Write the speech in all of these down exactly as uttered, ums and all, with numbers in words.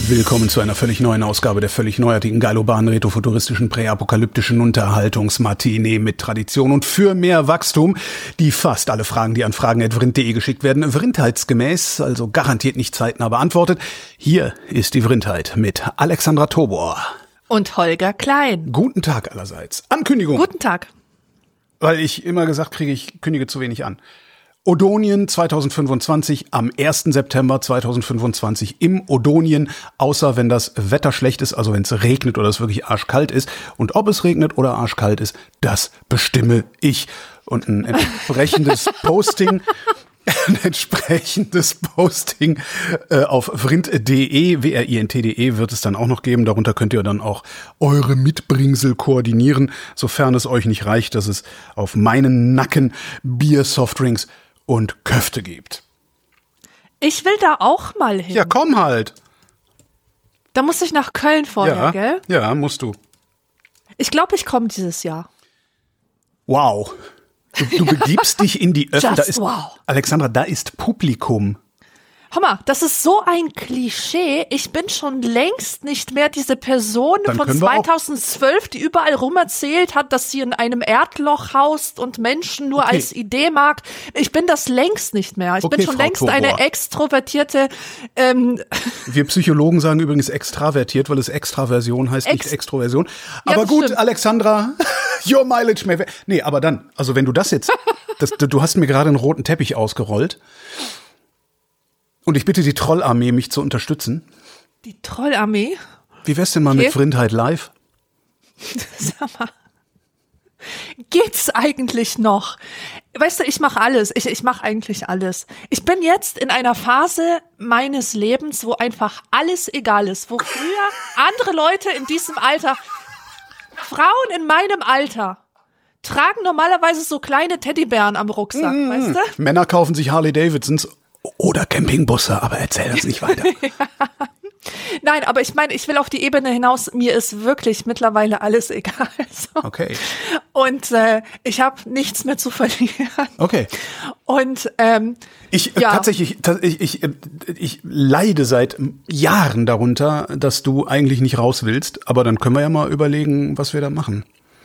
Willkommen zu einer völlig neuen Ausgabe der völlig neuartigen, geilobanen, retrofuturistischen, präapokalyptischen Unterhaltungsmatinee mit Tradition und für mehr Wachstum, die fast alle Fragen, die an fragen at vrind punkt de geschickt werden, vrindheitsgemäß, also garantiert nicht zeitnah beantwortet. Hier ist die Vrindheit mit Alexandra Tobor. Und Holger Klein. Guten Tag allerseits. Ankündigung. Guten Tag. Weil ich immer gesagt kriege, ich kündige zu wenig an. Odonien zwanzig fünfundzwanzig am ersten September zweitausendfünfundzwanzig im Odonien, außer wenn das Wetter schlecht ist, also wenn es regnet oder es wirklich arschkalt ist. Und ob es regnet oder arschkalt ist, das bestimme ich. Und ein entsprechendes Posting, ein entsprechendes Posting äh, auf vrind punkt de, w r i n t punkt de wird es dann auch noch geben. Darunter könnt ihr dann auch eure Mitbringsel koordinieren, sofern es euch nicht reicht, dass es auf meinen Nacken Bier, Softdrinks und Köfte gibt. Ich will da auch mal hin. Ja, komm halt. Da muss ich nach Köln vorher, ja, gell? Ja, musst du. Ich glaube, ich komme dieses Jahr. Wow. Du, du begibst dich in die Öffentlichkeit. Da ist, wow. Alexandra, da ist Publikum. Hör mal, das ist so ein Klischee. Ich bin schon längst nicht mehr diese Person Dann von zweitausendzwölf, die überall rum erzählt hat, dass sie in einem Erdloch haust und Menschen nur okay. als Idee mag. Ich bin das längst nicht mehr. Ich okay, bin schon Frau längst Tobor. eine extrovertierte... Ähm, Wir Psychologen sagen übrigens extravertiert, weil es Extraversion heißt, Ex- nicht Extroversion. Aber ja, gut, stimmt. Alexandra, your mileage may vary. Nee, aber dann, also wenn du das jetzt, das, du hast mir gerade einen roten Teppich ausgerollt. Und ich bitte die Trollarmee, mich zu unterstützen. Die Trollarmee? Wie wär's denn mal okay. mit Vrindheit live? Sag mal, geht's eigentlich noch? Weißt du, ich mache alles. Ich, ich mache eigentlich alles. Ich bin jetzt in einer Phase meines Lebens, wo einfach alles egal ist. Wo früher andere Leute in diesem Alter, Frauen in meinem Alter, tragen normalerweise so kleine Teddybären am Rucksack, mmh. weißt du? Männer kaufen sich Harley-Davidsons oder Campingbusse, aber erzähl das nicht weiter. Nein, aber ich meine, ich will auf die Ebene hinaus, mir ist wirklich mittlerweile alles egal. So. Okay. Und äh, ich habe nichts mehr zu verlieren. Okay. Und ähm, ich ja. tatsächlich, ich, ich, ich leide seit Jahren darunter, dass du eigentlich nicht raus willst, aber dann können wir ja mal überlegen, was wir da machen.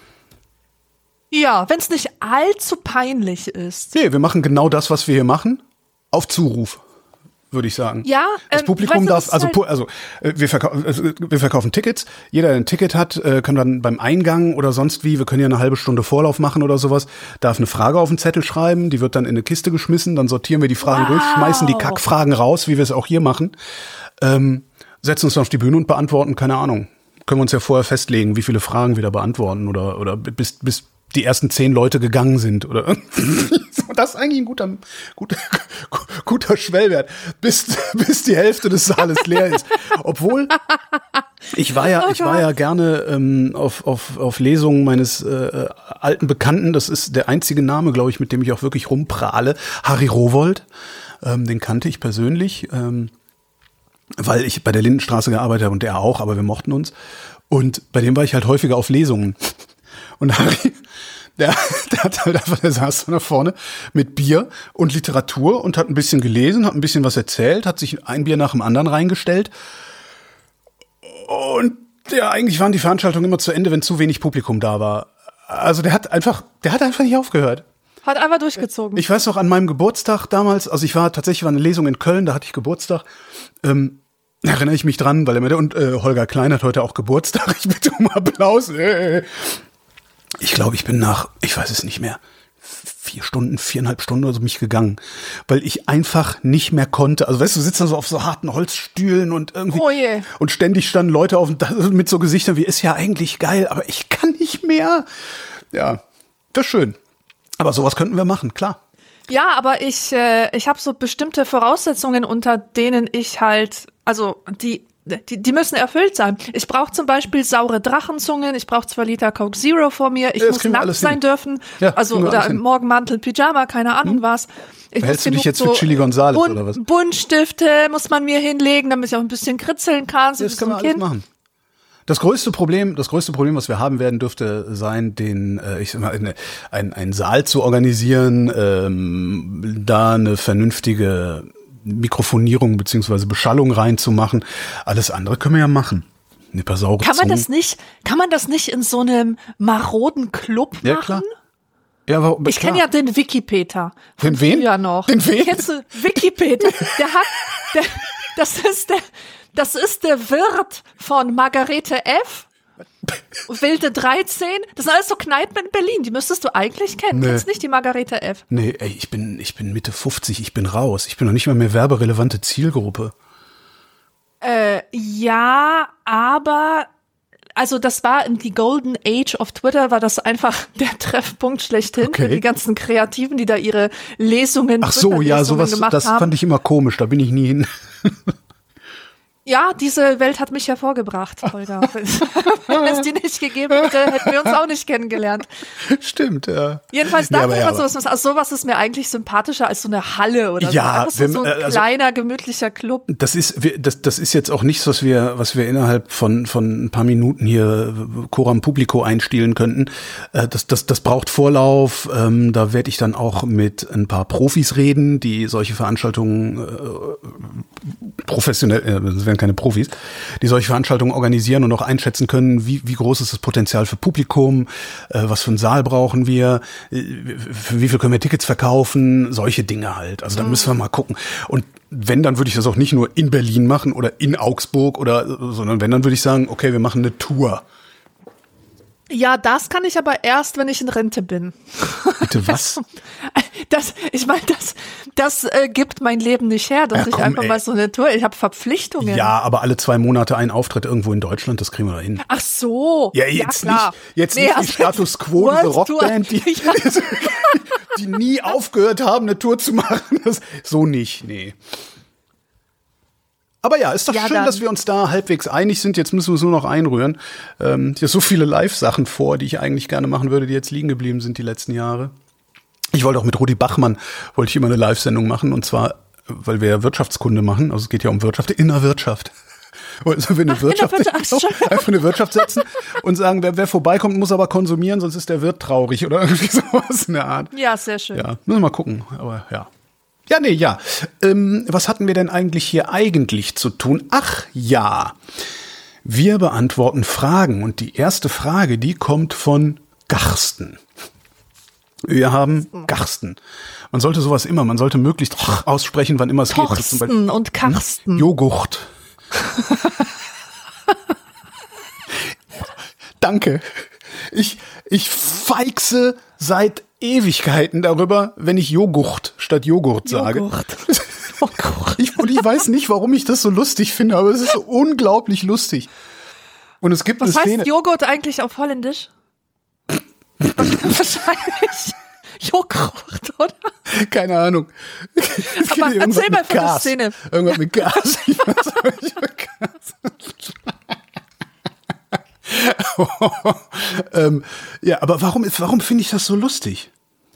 Ja, wenn es nicht allzu peinlich ist. Nee, wir machen genau das, was wir hier machen. Auf Zuruf, würde ich sagen. Ja, das ähm, Publikum weißt du, darf, also, halt also wir, verkau- also wir verkaufen Tickets. Jeder, der ein Ticket hat, kann dann beim Eingang oder sonst wie, wir können ja eine halbe Stunde Vorlauf machen oder sowas, darf eine Frage auf den Zettel schreiben, die wird dann in eine Kiste geschmissen, dann sortieren wir die Fragen wow. durch, schmeißen die Kackfragen raus, wie wir es auch hier machen, ähm, setzen uns dann auf die Bühne und beantworten, keine Ahnung. Können wir uns ja vorher festlegen, wie viele Fragen wir da beantworten oder, oder bis, bis die ersten zehn Leute gegangen sind oder irgendwie. Das ist eigentlich ein guter, guter, guter Schwellwert, bis, bis die Hälfte des Saales leer ist. Obwohl, ich war ja, oh ich war ja gerne ähm, auf, auf, auf Lesungen meines äh, alten Bekannten. Das ist der einzige Name, glaube ich, mit dem ich auch wirklich rumprahle. Harry Rowohlt, ähm, den kannte ich persönlich, ähm, weil ich bei der Lindenstraße gearbeitet habe und der auch, aber wir mochten uns. Und bei dem war ich halt häufiger auf Lesungen. Und Harry, der, der hat halt einfach, der saß da vorne mit Bier und Literatur und hat ein bisschen gelesen, hat ein bisschen was erzählt, hat sich ein Bier nach dem anderen reingestellt. Und ja, eigentlich waren die Veranstaltungen immer zu Ende, wenn zu wenig Publikum da war. Also der hat einfach, der hat einfach nicht aufgehört. Hat einfach durchgezogen. Ich weiß noch, an meinem Geburtstag damals, also ich war tatsächlich, war eine Lesung in Köln, da hatte ich Geburtstag, ähm, da erinnere ich mich dran, weil er mir, und äh, Holger Klein hat heute auch Geburtstag, ich bitte um Applaus. Äh. Ich glaube, ich bin nach, ich weiß es nicht mehr, vier Stunden, viereinhalb Stunden oder so mich gegangen, weil ich einfach nicht mehr konnte. Also weißt du, du sitzt dann so auf so harten Holzstühlen und irgendwie oh je. und ständig standen Leute auf mit so Gesichtern wie, ist ja eigentlich geil, aber ich kann nicht mehr. Ja, das ist schön. Aber sowas könnten wir machen, klar. Ja, aber ich, äh, ich habe so bestimmte Voraussetzungen, unter denen ich halt, also die Die, die müssen erfüllt sein. Ich brauche zum Beispiel saure Drachenzungen, ich brauche zwei Liter Coke Zero vor mir, ich ja, muss nackt sein hin. dürfen, ja, also oder im Morgenmantel, Pyjama, keine Ahnung hm. was. Ich Hältst du dich jetzt so für Chili Gonzales Bun- oder was? Buntstifte muss man mir hinlegen, damit ich auch ein bisschen kritzeln kann. So das können wir alles machen. Das größte Problem, das größte Problem, was wir haben werden, dürfte sein, den, äh, ich sag mal, eine, ein, einen Saal zu organisieren, ähm, da eine vernünftige Mikrofonierung beziehungsweise Beschallung reinzumachen. Alles andere können wir ja machen. Eine paar saure Kann man Zungen. das nicht, kann man das nicht in so einem maroden Club machen? Ja, klar. Ja, aber, Ich kenne ja den Wikipeter. Den wen? Ja noch. Den wen? Kennst du Wikipeter? Der hat, der, das ist der, das ist der Wirt von Margarete F. Wilde dreizehn. Das sind alles so Kneipen in Berlin. Die müsstest du eigentlich kennen. Nee. Kennst nicht die Margarete F? Nee, ey, ich bin, ich bin Mitte fünfzig, ich bin raus. Ich bin noch nicht mal mehr werberelevante Zielgruppe. Äh, ja, aber also das war in die Golden Age of Twitter, war das einfach der Treffpunkt schlechthin Okay. für die ganzen Kreativen, die da ihre Lesungen, Ach so, ja, Twitter-Lesungen sowas, gemacht das haben. fand ich immer komisch, da bin ich nie hin. Ja, diese Welt hat mich hervorgebracht, Holger. Wenn es die nicht gegeben hätte, hätten wir uns auch nicht kennengelernt. Stimmt, ja. Jedenfalls Ja, da aber kann ja, man aber- sowas, also sowas ist mir eigentlich sympathischer als so eine Halle oder Ja, so. Einfach wenn- so, so ein also- kleiner, gemütlicher Club. Das ist, wir- das, das ist jetzt auch nichts, was wir, was wir innerhalb von, von ein paar Minuten hier Coram Publico einstielen könnten. Äh, Das, das, das braucht Vorlauf. Ähm, Da werde ich dann auch mit ein paar Profis reden, die solche Veranstaltungen äh, professionell, äh, das wären keine Profis, die solche Veranstaltungen organisieren und auch einschätzen können, wie, wie groß ist das Potenzial für Publikum, äh, was für einen Saal brauchen wir, äh, für wie viel können wir Tickets verkaufen, solche Dinge halt. Also da müssen wir mal gucken. Und wenn, dann würde ich das auch nicht nur in Berlin machen oder in Augsburg oder, sondern wenn, dann würde ich sagen, okay, wir machen eine Tour. Ja, das kann ich aber erst, wenn ich in Rente bin. Bitte was? Das, ich meine, das, das äh, gibt mein Leben nicht her, dass Ja, ich komm, einfach ey. mal so eine Tour, ich habe Verpflichtungen. Ja, aber alle zwei Monate ein Auftritt irgendwo in Deutschland, das kriegen wir da hin. Ach so. Ja, jetzt klar. nicht, jetzt Nee, nicht die also- Status Quo, diese World Tour. Rockband, die, Ja. die nie aufgehört haben, eine Tour zu machen. Das, so nicht, nee. Aber ja, ist doch Ja, schön, dann. dass wir uns da halbwegs einig sind. Jetzt müssen wir es nur noch einrühren. Ähm, hier so viele Live-Sachen vor, die ich eigentlich gerne machen würde, die jetzt liegen geblieben sind die letzten Jahre. Ich wollte auch mit Rudi Bachmann, wollte ich immer eine Live-Sendung machen. Und zwar, weil wir ja Wirtschaftskunde machen. Also es geht ja um Wirtschaft, in der Wirtschaft. Also wir eine Ach, Wirtschaft, in der Wirtschaft, ach, genau, einfach eine Wirtschaft setzen und sagen, wer, wer vorbeikommt, muss aber konsumieren, sonst ist der Wirt traurig oder irgendwie sowas in der Art. Ja, sehr schön. Ja, müssen wir mal gucken, aber ja. Ja, nee, ja. Ähm, was hatten wir denn eigentlich hier eigentlich zu tun? Ach ja, wir beantworten Fragen und die erste Frage, die kommt von Garsten. Wir haben Garsten. Man sollte sowas immer, man sollte möglichst aussprechen, wann immer es geht. So zum Beispiel Torsten und Karsten. Joghurt. Danke. Ich, ich feixe seit Ewigkeiten darüber, wenn ich Joghurt statt Joghurt sage. Joghurt. Joghurt. Ich, und ich weiß nicht, warum ich das so lustig finde, aber es ist so unglaublich lustig. Und es gibt Was eine Szene. heißt Joghurt eigentlich auf Holländisch? Wahrscheinlich Joghurt, oder? Keine Ahnung. Aber Irgendwas erzähl mal mit von der Gas. Szene. Irgendwas mit Gas. Ich weiß auch nicht mit Gas. ähm, ja, aber warum, warum finde ich das so lustig?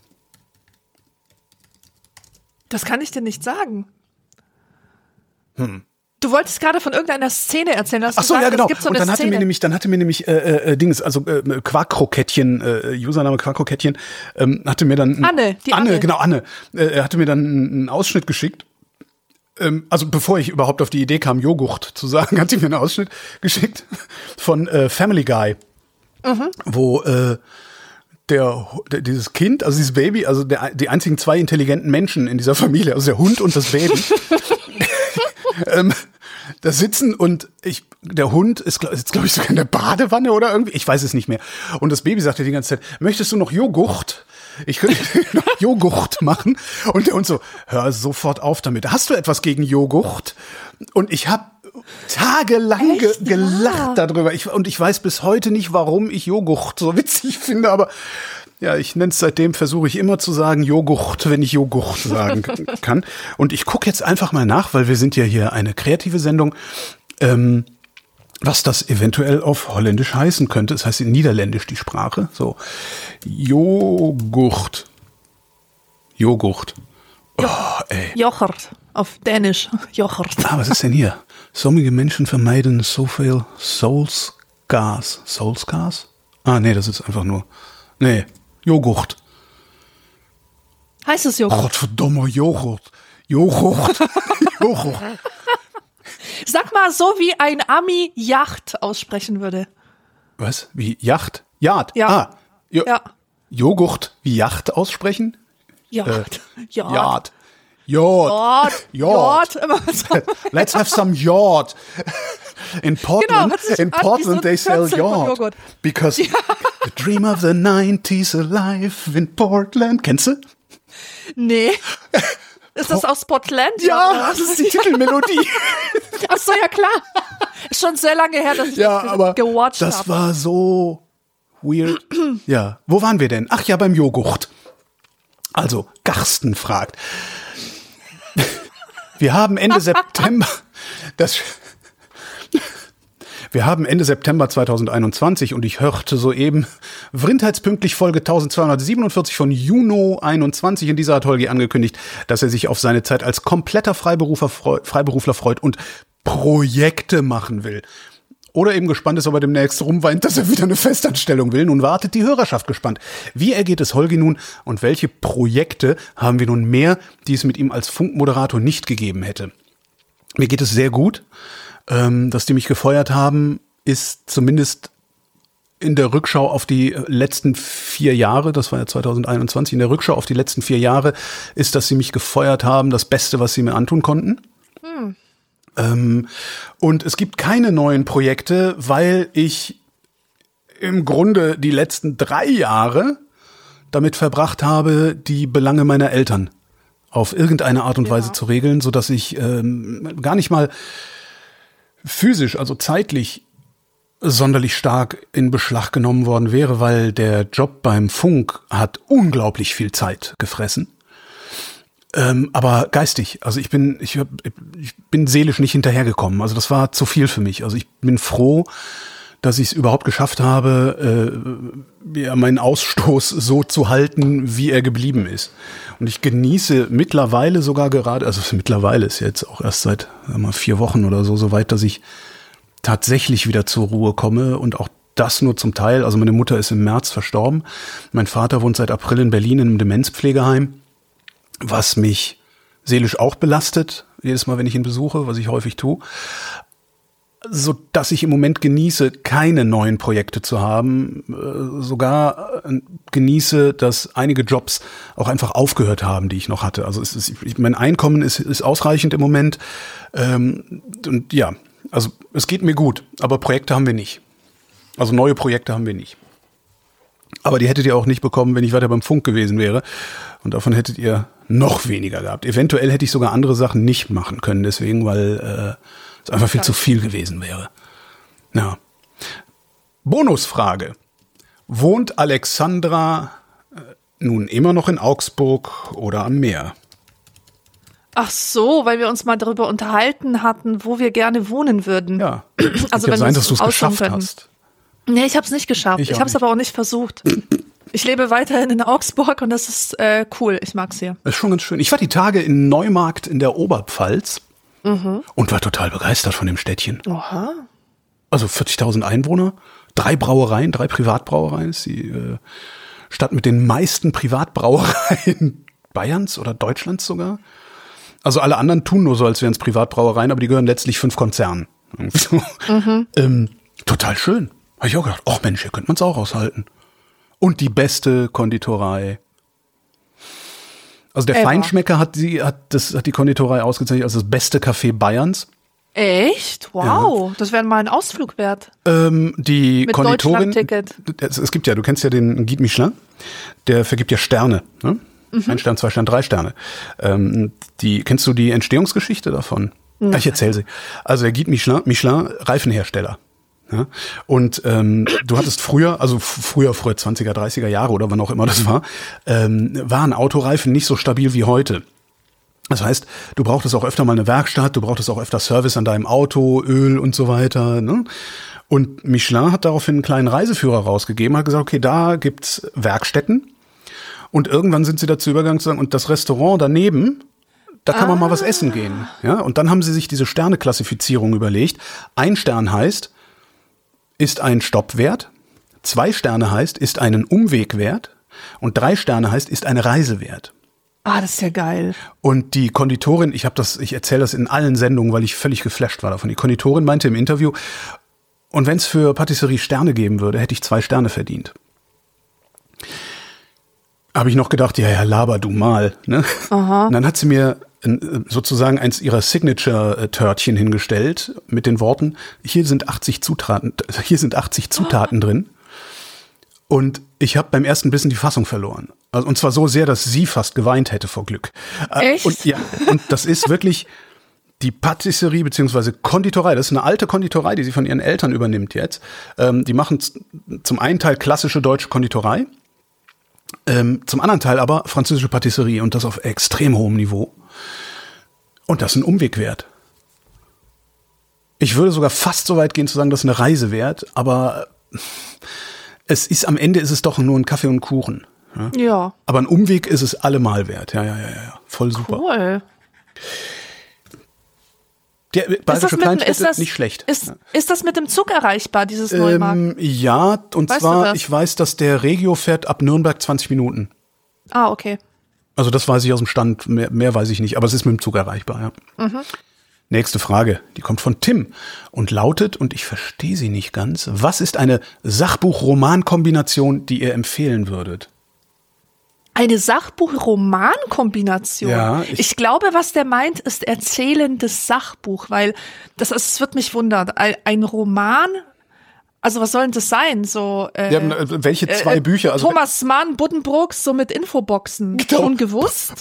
Das kann ich dir nicht sagen. Hm. Du wolltest gerade von irgendeiner Szene erzählen. Hast Ach so, gesagt, ja, genau. Es gibt so und eine dann hatte Szene. mir nämlich, dann hatte mir nämlich äh, äh, Dings, also äh, Quarkkrokettchen, äh, Username Quarkkrokettchen, ähm, hatte mir dann Anne, die Anne, Anne. genau Anne, äh, er hatte mir dann einen Ausschnitt geschickt. Ähm, also bevor ich überhaupt auf die Idee kam, Joghurt zu sagen, hat sie mir einen Ausschnitt geschickt von äh, Family Guy, Mhm. wo äh, der, der dieses Kind, also dieses Baby, also der, die einzigen zwei intelligenten Menschen in dieser Familie, also der Hund und das Baby. ähm, da sitzen und ich, der Hund ist, glaub, ist glaube ich, sogar in der Badewanne oder irgendwie, ich weiß es nicht mehr. Und das Baby sagte die ganze Zeit, möchtest du noch Joghurt? Ich könnte noch Joghurt machen. Und der Hund so, hör sofort auf damit. Hast du etwas gegen Joghurt? Und ich habe tagelang ge Echt? gelacht Ja. darüber. Ich, und ich weiß bis heute nicht, warum ich Joghurt so witzig finde, aber ja, ich nenne es seitdem, versuche ich immer zu sagen Joghurt, wenn ich Joghurt sagen kann. Und ich gucke jetzt einfach mal nach, weil wir sind ja hier eine kreative Sendung, ähm, was das eventuell auf Holländisch heißen könnte. Das heißt in Niederländisch die Sprache. So, Joghurt. Joghurt. Oh, ey. Joghurt. Auf Dänisch. Joghurt. Ah, was ist denn hier? Sommige Menschen vermeiden zoveel Soulsgas. Soulsgas? Ah, nee, das ist einfach nur... Nee, Joghurt. Heißt es Joghurt? Gottverdammer Joghurt. Joghurt. Joghurt. Sag mal so, wie ein Ami Yacht aussprechen würde. Was? Wie Yacht? Yacht. Ja. Ah, jo- Ja. Joghurt wie Yacht aussprechen? Yacht. Yacht. Yacht. Yacht. Yacht. Yacht. Yacht. Immer so. Let's have some yacht. In Portland, Genau, hört sich in an wie Portland so they ein sell Kürzel von yacht. Joghurt. Because the dream of the nineties alive in Portland. Kennst du? Nee. Ist das aus Portland? Ja, das ist die Titelmelodie. Ach so, ja klar. Ist schon sehr lange her, dass ich Ja, das aber gewatcht das habe. war so weird. Ja, wo waren wir denn? Ach ja, beim Joghurt. Also, Garsten fragt. Wir haben Ende September, das, wir haben Ende September zweitausendeinundzwanzig und ich hörte soeben Vrindheitspünktlich Folge zwölfhundertsiebenundvierzig von Juno einundzwanzig. In dieser hat Holgi angekündigt, dass er sich auf seine Zeit als kompletter Freiberufler, freu- Freiberufler freut und Projekte machen will. Oder eben gespannt ist, ob er demnächst rumweint, dass er wieder eine Festanstellung will. Nun wartet die Hörerschaft gespannt. Wie ergeht es Holgi nun und welche Projekte haben wir nun mehr, die es mit ihm als Funkmoderator nicht gegeben hätte? Mir geht es sehr gut. Ähm, dass die mich gefeuert haben, ist zumindest in der Rückschau auf die letzten vier Jahre, das war ja zweitausendeinundzwanzig, in der Rückschau auf die letzten vier Jahre ist, dass sie mich gefeuert haben, das Beste, was sie mir antun konnten. Hm. Ähm, und es gibt keine neuen Projekte, weil ich im Grunde die letzten drei Jahre damit verbracht habe, die Belange meiner Eltern auf irgendeine Art und Ja. Weise zu regeln, so dass ich ähm, gar nicht mal physisch, also zeitlich sonderlich stark in Beschlag genommen worden wäre, weil der Job beim Funk hat unglaublich viel Zeit gefressen. Ähm, aber geistig, also ich bin, ich, hab, ich bin seelisch nicht hinterhergekommen. Also das war zu viel für mich. Also ich bin froh, dass ich es überhaupt geschafft habe, äh, ja, meinen Ausstoß so zu halten, wie er geblieben ist. Und ich genieße mittlerweile sogar gerade, also mittlerweile ist jetzt auch erst seit sagen wir mal, vier Wochen oder so, so weit, dass ich tatsächlich wieder zur Ruhe komme und auch das nur zum Teil. Also meine Mutter ist im März verstorben. Mein Vater wohnt seit April in Berlin in einem Demenzpflegeheim, was mich seelisch auch belastet, jedes Mal, wenn ich ihn besuche, was ich häufig tue. So dass ich im Moment genieße, keine neuen Projekte zu haben, äh, sogar äh, genieße, dass einige Jobs auch einfach aufgehört haben, die ich noch hatte. Also es ist, ich, mein Einkommen ist, ist ausreichend im Moment. Ähm, und ja, also es geht mir gut, aber Projekte haben wir nicht. Also neue Projekte haben wir nicht. Aber die hättet ihr auch nicht bekommen, wenn ich weiter beim Funk gewesen wäre. Und davon hättet ihr noch weniger gehabt. Eventuell hätte ich sogar andere Sachen nicht machen können, deswegen, weil äh, es einfach viel zu viel gewesen wäre. Ja. Bonusfrage. Wohnt Alexandra äh, nun immer noch in Augsburg oder am Meer? Ach so, weil wir uns mal darüber unterhalten hatten, wo wir gerne wohnen würden. Ja. Also Kann wenn sein, wir dass du es aussuchen geschafft könnten. hast. Nee, ich habe es nicht geschafft. Ich Ich, auch habe es nicht. aber auch nicht versucht. Ich lebe weiterhin in Augsburg und das ist äh, cool. Ich mag's hier. Das ist schon ganz schön. Ich war die Tage in Neumarkt in der Oberpfalz Mhm. und war total begeistert von dem Städtchen. Oha. Also vierzigtausend Einwohner, drei Brauereien, drei Privatbrauereien. Ist die äh, Stadt mit den meisten Privatbrauereien Bayerns oder Deutschlands sogar. Also alle anderen tun nur so, als wären es Privatbrauereien, aber die gehören letztlich fünf Konzernen. Mhm. Ähm, total schön. Habe ich auch gedacht, ach Mensch, hier könnte man es auch aushalten. Und die beste Konditorei. Also der Ever. Feinschmecker hat die, hat das, hat die Konditorei ausgezeichnet als das beste Café Bayerns. Echt? Wow. Das wäre mal ein Ausflug wert. Ähm, die Mit Konditorin, Deutschlandticket. es, es gibt ja, du kennst ja den Guide Michelin, der vergibt ja Sterne, ne? Mhm. Ein Stern, zwei Sterne, drei Sterne. Ähm, die, kennst du die Entstehungsgeschichte davon? Ja. Ich erzähle sie. Also der Guide Michelin, Michelin, Reifenhersteller. Ja? Und ähm, du hattest früher, also f- früher, früher zwanziger, dreißiger Jahre oder wann auch immer das war, ähm, waren Autoreifen nicht so stabil wie heute. Das heißt, du brauchtest auch öfter mal eine Werkstatt, du brauchtest auch öfter Service an deinem Auto, Öl und so weiter. Ne? Und Michelin hat daraufhin einen kleinen Reiseführer rausgegeben, hat gesagt, okay, da gibt's Werkstätten. Und irgendwann sind sie dazu übergegangen zu sagen, und das Restaurant daneben, da kann man Ah. mal was essen gehen. Ja? Und dann haben sie sich diese Sterneklassifizierung überlegt. Ein Stern heißt, ist ein Stopp wert. Zwei Sterne heißt, ist einen Umweg wert. Und drei Sterne heißt, ist eine Reise wert. Ah, das ist ja geil. Und die Konditorin, ich habe das, ich erzähle das in allen Sendungen, weil ich völlig geflasht war davon. Die Konditorin meinte im Interview, und wenn es für Patisserie Sterne geben würde, hätte ich zwei Sterne verdient. Habe ich noch gedacht, ja, ja, laber du mal. Ne? Aha. Und dann hat sie mir sozusagen eins ihrer Signature-Törtchen hingestellt mit den Worten, hier sind achtzig Zutaten, hier sind achtzig Zutaten oh. drin. Und ich habe beim ersten Bissen die Fassung verloren. Also, und zwar so sehr, dass sie fast geweint hätte vor Glück. Echt? Und, ja, und das ist wirklich die Patisserie beziehungsweise Konditorei. Das ist eine alte Konditorei, die sie von ihren Eltern übernimmt jetzt. Ähm, die machen z- zum einen Teil klassische deutsche Konditorei, ähm, zum anderen Teil aber französische Patisserie und das auf extrem hohem Niveau. Und das ist ein Umweg wert. Ich würde sogar fast so weit gehen zu sagen, das ist eine Reise wert, aber es ist am Ende ist es doch nur ein Kaffee und Kuchen. Ja. Ja. Aber ein Umweg ist es allemal wert. Ja, ja, ja, ja. Voll super. Cool. Der bayerische Kleinstädte ist das, nicht schlecht. Ist, ja. ist das mit dem Zug erreichbar, dieses Neumarkt? Ähm, ja, und weißt zwar, ich weiß, dass der Regio fährt ab Nürnberg zwanzig Minuten. Ah, okay. Also das weiß ich aus dem Stand, mehr, mehr weiß ich nicht, aber es ist mit dem Zug erreichbar, ja. Mhm. Nächste Frage, die kommt von Tim und lautet, und ich verstehe sie nicht ganz, was ist eine Sachbuch-Roman-Kombination, die ihr empfehlen würdet? Eine Sachbuch-Roman-Kombination? Ja, ich, ich glaube, was der meint, ist erzählendes Sachbuch, weil das, das wird mich wundern. Ein, ein Roman, also was soll denn das sein? So äh, ja, welche zwei äh, Bücher? Also, Thomas Mann, Buddenbrooks, so mit Infoboxen. Genau. Schon gewusst?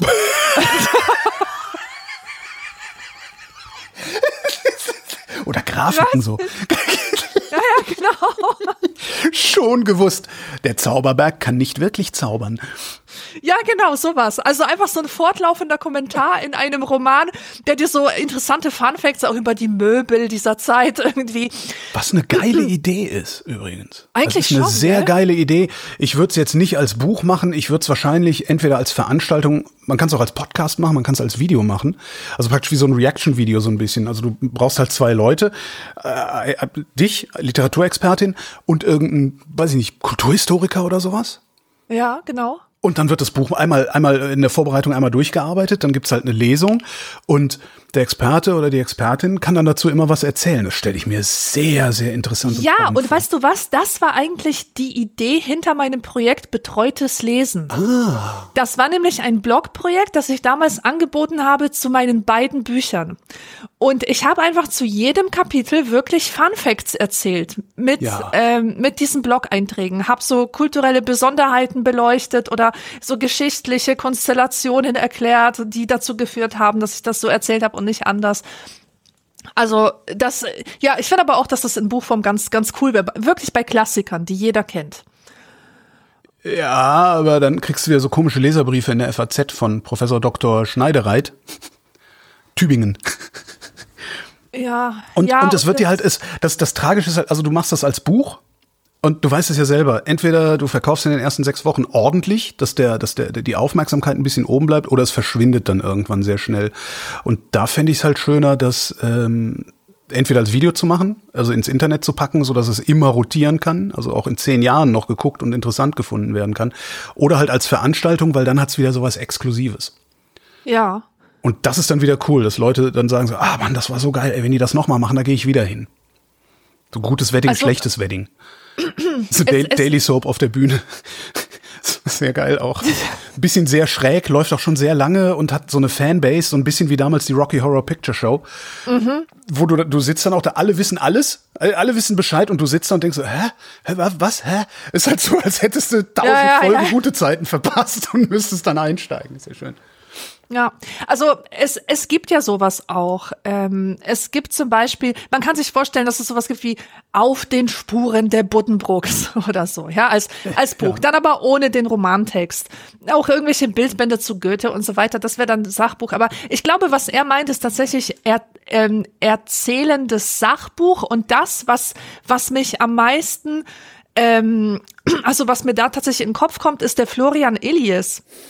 Oder Grafiken was? so. Ja, ja, genau. Schon gewusst. Der Zauberberg kann nicht wirklich zaubern. Ja, genau, sowas. Also einfach so ein fortlaufender Kommentar in einem Roman, der dir so interessante Funfacts auch über die Möbel dieser Zeit irgendwie. Was eine geile Idee ist, übrigens. Eigentlich das ist eine schon, sehr gell? geile Idee. Ich würde es jetzt nicht als Buch machen. Ich würde es wahrscheinlich entweder als Veranstaltung, man kann es auch als Podcast machen, man kann es als Video machen. Also praktisch wie so ein Reaction-Video so ein bisschen. Also du brauchst halt zwei Leute, äh, dich, Literaturexpertin und irgendein, weiß ich nicht, Kulturhistoriker oder sowas. Ja, genau. Und dann wird das Buch einmal einmal in der Vorbereitung einmal durchgearbeitet, dann gibt's halt eine Lesung und der Experte oder die Expertin kann dann dazu immer was erzählen. Das stelle ich mir sehr, sehr interessant vor. Ja, und weißt du was? Das war eigentlich die Idee hinter meinem Projekt Betreutes Lesen. Ah. Das war nämlich ein Blogprojekt, das ich damals angeboten habe zu meinen beiden Büchern. Und ich habe einfach zu jedem Kapitel wirklich Funfacts erzählt mit Ja. ähm, mit diesen Blog-Einträgen. Hab so kulturelle Besonderheiten beleuchtet oder so geschichtliche Konstellationen erklärt, die dazu geführt haben, dass ich das so erzählt habe und nicht anders. Also das, ja, ich finde aber auch, dass das in Buchform ganz, ganz cool wäre. Wirklich bei Klassikern, die jeder kennt. Ja, aber dann kriegst du wieder so komische Leserbriefe in der F A Z von Professor Doktor Schneidereit. Tübingen. Ja. Und, ja, und es wird dir halt, es, das, das Tragische ist halt, also du machst das als Buch und du weißt es ja selber. Entweder du verkaufst in den ersten sechs Wochen ordentlich, dass der, dass der, die Aufmerksamkeit ein bisschen oben bleibt, oder es verschwindet dann irgendwann sehr schnell. Und da fände ich es halt schöner, das ähm, entweder als Video zu machen, also ins Internet zu packen, so dass es immer rotieren kann, also auch in zehn Jahren noch geguckt und interessant gefunden werden kann, oder halt als Veranstaltung, weil dann hat's wieder sowas Exklusives. Ja. Und das ist dann wieder cool, dass Leute dann sagen so, ah Mann, das war so geil, ey, wenn die das nochmal machen, da gehe ich wieder hin. So gutes Wedding, also, schlechtes Wedding. So es, da- Daily Soap auf der Bühne. Sehr geil auch. Ein bisschen sehr schräg, läuft auch schon sehr lange und hat so eine Fanbase, so ein bisschen wie damals die Rocky Horror Picture Show. Mhm. Wo du, du sitzt dann auch da, alle wissen alles, alle wissen Bescheid und du sitzt da und denkst so, hä? hä was? Hä? Ist halt so, als hättest du tausend ja, ja, Folgen ja. gute Zeiten verpasst und müsstest dann einsteigen. Sehr schön. Ja, also es es gibt ja sowas auch. Ähm, es gibt zum Beispiel, man kann sich vorstellen, dass es sowas gibt wie Auf den Spuren der Buddenbrooks oder so, ja, als als Buch. Ja. Dann aber ohne den Romantext. Auch irgendwelche Bildbände zu Goethe und so weiter, das wäre dann Sachbuch. Aber ich glaube, was er meint, ist tatsächlich er, ähm, erzählendes Sachbuch. Und das, was was mich am meisten, ähm, also was mir da tatsächlich in den Kopf kommt, ist der Florian Illies.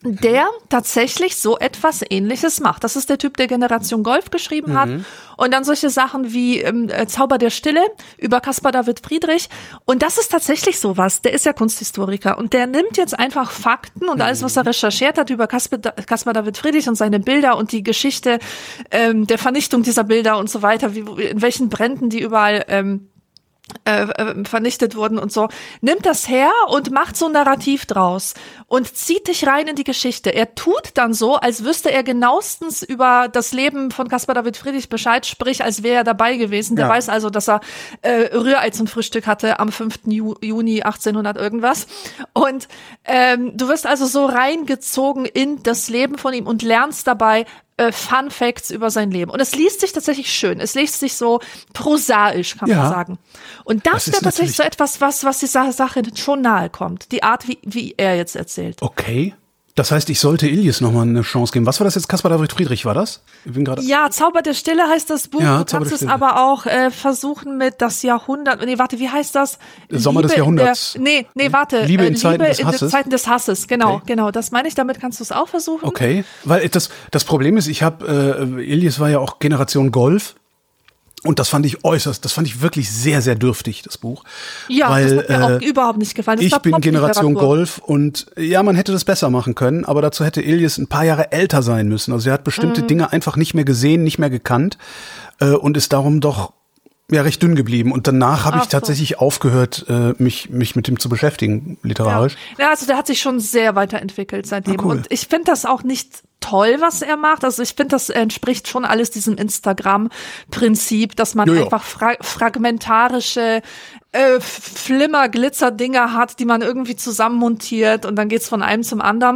der tatsächlich so etwas Ähnliches macht. Das ist der Typ, der Generation Golf geschrieben hat Mhm. und dann solche Sachen wie ähm, Zauber der Stille über Caspar David Friedrich. Und das ist tatsächlich sowas. Der ist ja Kunsthistoriker und der nimmt jetzt einfach Fakten und alles, was er recherchiert hat über Caspar, Caspar David Friedrich und seine Bilder und die Geschichte ähm, der Vernichtung dieser Bilder und so weiter, wie, in welchen Bränden die überall ähm, Äh, äh, vernichtet wurden und so, nimmt das her und macht so ein Narrativ draus und zieht dich rein in die Geschichte. Er tut dann so, als wüsste er genauestens über das Leben von Caspar David Friedrich Bescheid, sprich, als wäre er dabei gewesen. Der Ja. weiß also, dass er äh, Rührei zum Frühstück hatte am fünften Juni achtzehnhundert irgendwas. Und ähm, du wirst also so reingezogen in das Leben von ihm und lernst dabei äh, Fun Facts über sein Leben. Und es liest sich tatsächlich schön. Es liest sich so prosaisch, kann Ja. man sagen. Und das, Das ist wäre tatsächlich natürlich- so etwas, was, was dieser Sache schon nahe kommt. Die Art, wie, wie er jetzt erzählt. Okay. Das heißt, ich sollte Ilyes nochmal eine Chance geben. Was war das jetzt? Caspar David Friedrich war das? Ich bin gerade. Ja, Zauber der Stille heißt das Buch. Ja, du Zauber kannst der es Stille. aber auch äh, versuchen mit das Jahrhundert. Nee, warte, wie heißt das? Sommer des Liebe in Jahrhunderts. Der, nee, nee, warte. Liebe in äh, Zeiten Liebe des in Hasses. Zeiten des Hasses. Genau, Okay. genau. Das meine ich. Damit kannst du es auch versuchen. Okay, weil das, das Problem ist, ich habe, äh, Ilyes war ja auch Generation Golf. Und das fand ich äußerst, das fand ich wirklich sehr, sehr dürftig, das Buch. Ja, weil, das hat mir auch äh, überhaupt nicht gefallen. Das Ich war bin Generation Pop-Literatur. Golf und ja, man hätte das besser machen können, aber dazu hätte Ilyes ein paar Jahre älter sein müssen. Also er hat bestimmte Mhm. Dinge einfach nicht mehr gesehen, nicht mehr gekannt äh, und ist darum doch ja recht dünn geblieben. Und danach habe ich Ach so. tatsächlich aufgehört, äh, mich mich mit dem zu beschäftigen, literarisch. Ja. ja, also der hat sich schon sehr weiterentwickelt seitdem. Ah, cool. Und ich finde das auch nicht toll, was er macht. Also ich finde, das entspricht schon alles diesem Instagram-Prinzip, dass man Jojo. einfach fra fragmentarische äh, Flimmer-Glitzer-Dinger hat, die man irgendwie zusammenmontiert und dann geht's von einem zum anderen.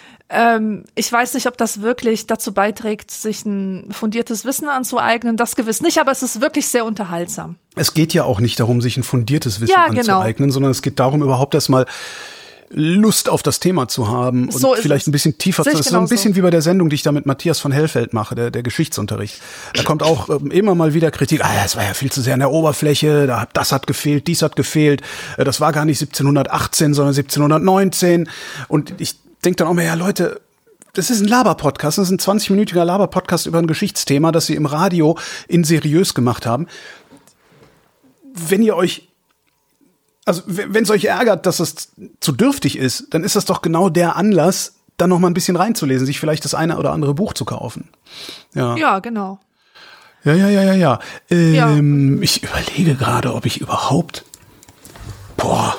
Ähm, ich weiß nicht, ob das wirklich dazu beiträgt, sich ein fundiertes Wissen anzueignen. Das gewiss nicht, aber es ist wirklich sehr unterhaltsam. Es geht ja auch nicht darum, sich ein fundiertes Wissen Ja, genau. anzueignen, sondern es geht darum, überhaupt erstmal Lust auf das Thema zu haben und So ist vielleicht es. ein bisschen tiefer zu. Sehe ich Das ist so ein genauso. bisschen wie bei der Sendung, die ich da mit Matthias von Hellfeld mache, der, der Geschichtsunterricht. Da kommt auch ähm, immer mal wieder Kritik, ah, das war ja viel zu sehr an der Oberfläche, da, das hat gefehlt, dies hat gefehlt, äh, das war gar nicht siebzehnhundertachtzehn, sondern siebzehnhundertneunzehn. Und ich denke dann auch mal, ja Leute, das ist ein Laber-Podcast, das ist ein zwanzig-minütiger Laber-Podcast über ein Geschichtsthema, das sie im Radio in seriös gemacht haben. Wenn ihr euch Also wenn es euch ärgert, dass es zu dürftig ist, dann ist das doch genau der Anlass, dann noch mal ein bisschen reinzulesen, sich vielleicht das eine oder andere Buch zu kaufen. Ja, Ja, genau. ja, ja, ja, ja. ja. Ähm, Ich überlege gerade, ob ich überhaupt. Boah.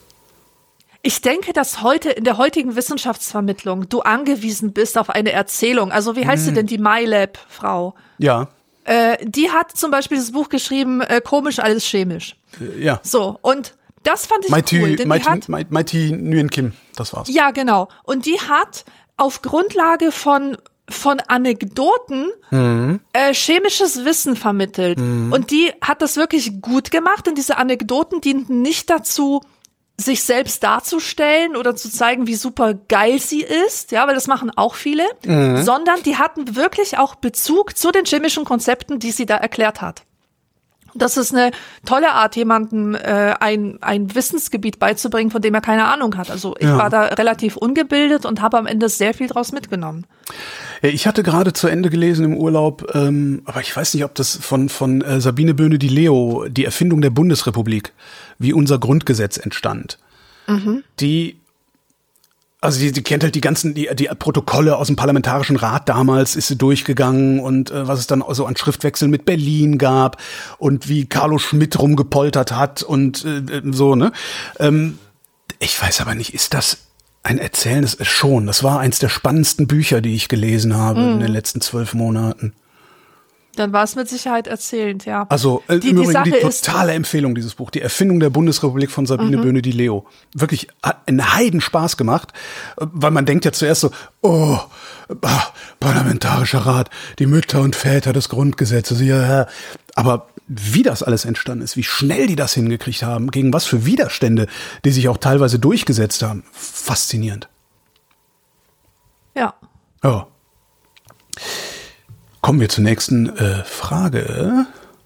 Ich denke, dass heute in der heutigen Wissenschaftsvermittlung du angewiesen bist auf eine Erzählung. Also wie heißt sie denn, die MyLab-Frau? Ja. Äh, die hat zum Beispiel das Buch geschrieben, äh, Komisch, alles chemisch. Äh, Ja. So, und das fand ich Mighty, cool, denn die Mighty, hat, Mighty, Mighty Nguyen Kim, das war's. ja genau, und die hat auf Grundlage von von Anekdoten äh, chemisches Wissen vermittelt. Und die hat das wirklich gut gemacht, denn diese Anekdoten dienten nicht dazu, sich selbst darzustellen oder zu zeigen, wie super geil sie ist, ja, weil das machen auch viele, sondern die hatten wirklich auch Bezug zu den chemischen Konzepten, die sie da erklärt hat. Das ist eine tolle Art, jemandem äh, ein, ein Wissensgebiet beizubringen, von dem er keine Ahnung hat. Also ich Ja. war da relativ ungebildet und habe am Ende sehr viel draus mitgenommen. Ja, ich hatte gerade zu Ende gelesen im Urlaub, ähm, aber ich weiß nicht, ob das von von äh, Sabine Böhne di Leo, die Erfindung der Bundesrepublik, wie unser Grundgesetz entstand. Mhm. Die Also die, die kennt halt die ganzen, die, die Protokolle aus dem Parlamentarischen Rat damals, ist sie durchgegangen und äh, was es dann so an Schriftwechseln mit Berlin gab und wie Carlo Schmitt rumgepoltert hat und äh, so, ne? Ähm, ich weiß aber nicht, ist das ein Erzählen? Das ist schon, das war eins der spannendsten Bücher, die ich gelesen habe Mhm. in den letzten zwölf Monaten. Dann war es mit Sicherheit erzählend, ja. Also äh, Die- im die Übrigen die Sache ist- totale Empfehlung, dieses Buch. Die Erfindung der Bundesrepublik von Sabine Mhm. Böhne di Leo. Wirklich hat einen Heidenspaß gemacht, äh, weil man denkt ja zuerst so, oh, ah, Parlamentarischer Rat, die Mütter und Väter des Grundgesetzes, ja, aber wie das alles entstanden ist, wie schnell die das hingekriegt haben, gegen was für Widerstände, die sich auch teilweise durchgesetzt haben, faszinierend. Ja. Ja. Kommen wir zur nächsten äh, Frage.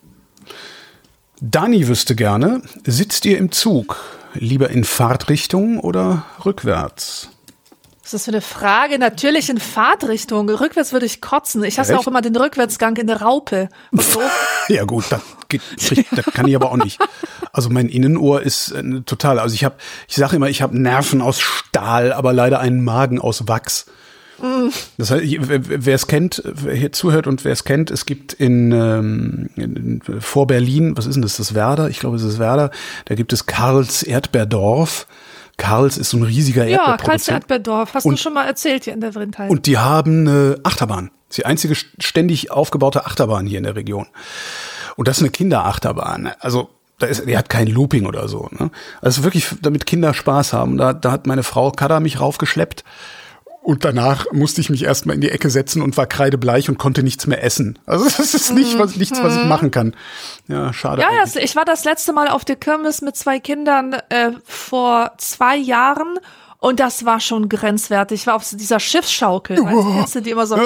Dani wüsste gerne, sitzt ihr im Zug lieber in Fahrtrichtung oder rückwärts? Was ist das für eine Frage? Natürlich in Fahrtrichtung. Rückwärts würde ich kotzen. Ich hasse Echt? auch immer den Rückwärtsgang in der Raupe. So. Ja gut, das, geht, das kann ich aber auch nicht. Also mein Innenohr ist äh, total, also ich habe, ich sage immer, ich habe Nerven aus Stahl, aber leider einen Magen aus Wachs. Mm. Das heißt, wer es kennt, wer hier zuhört und wer es kennt, es gibt in, ähm, in vor Berlin, was ist denn das, das Werder? Ich glaube, es ist Werder. Da gibt es Karls Erdbeerdorf. Karls ist so ein riesiger Erdbeerproduzent. Ja, Karls Erdbeerdorf, hast und, du schon mal erzählt hier in der Vrindheit. Und die haben eine Achterbahn. Das ist die einzige ständig aufgebaute Achterbahn hier in der Region. Und das ist eine Kinderachterbahn. Also da ist, die hat kein Looping oder so. Ne? Also wirklich, damit Kinder Spaß haben. Da, da hat meine Frau Kada mich raufgeschleppt. Und danach musste ich mich erstmal in die Ecke setzen und war kreidebleich und konnte nichts mehr essen. Also das ist nicht was, nichts, was ich machen kann. Ja, schade. Ja, das, ich war das letzte Mal auf der Kirmes mit zwei Kindern äh, vor zwei Jahren und das war schon grenzwertig. Ich war auf dieser Schiffsschaukel. Weißt du, kennst du die immer so?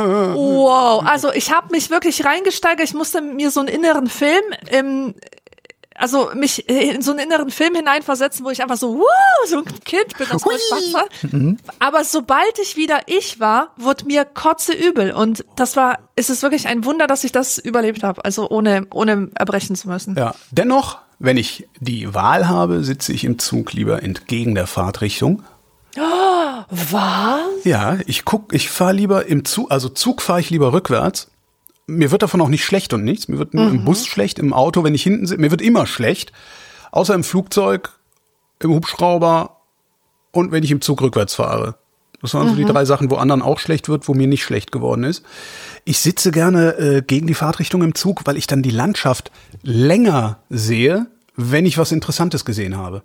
Wow. Also ich habe mich wirklich reingesteigert. Ich musste mir so einen inneren Film im Also mich in so einen inneren Film hineinversetzen, wo ich einfach so, wow, so ein Kind bin, das voll Spaß war. Mhm. Aber sobald ich wieder ich war, wurde mir kotzeübel. Und das war, es ist wirklich ein Wunder, dass ich das überlebt habe. Also ohne, ohne erbrechen zu müssen. Ja, dennoch, wenn ich die Wahl habe, sitze ich im Zug lieber entgegen der Fahrtrichtung. Oh, was? Ja, ich guck, ich fahre lieber im Zug, also Zug fahre ich lieber rückwärts. Mir wird davon auch nicht schlecht und nichts. Mir wird nur mhm. im Bus schlecht, im Auto, wenn ich hinten sitze. Mir wird immer schlecht. Außer im Flugzeug, im Hubschrauber und wenn ich im Zug rückwärts fahre. Das waren mhm. so die drei Sachen, wo anderen auch schlecht wird, wo mir nicht schlecht geworden ist. Ich sitze gerne äh, gegen die Fahrtrichtung im Zug, weil ich dann die Landschaft länger sehe, wenn ich was Interessantes gesehen habe.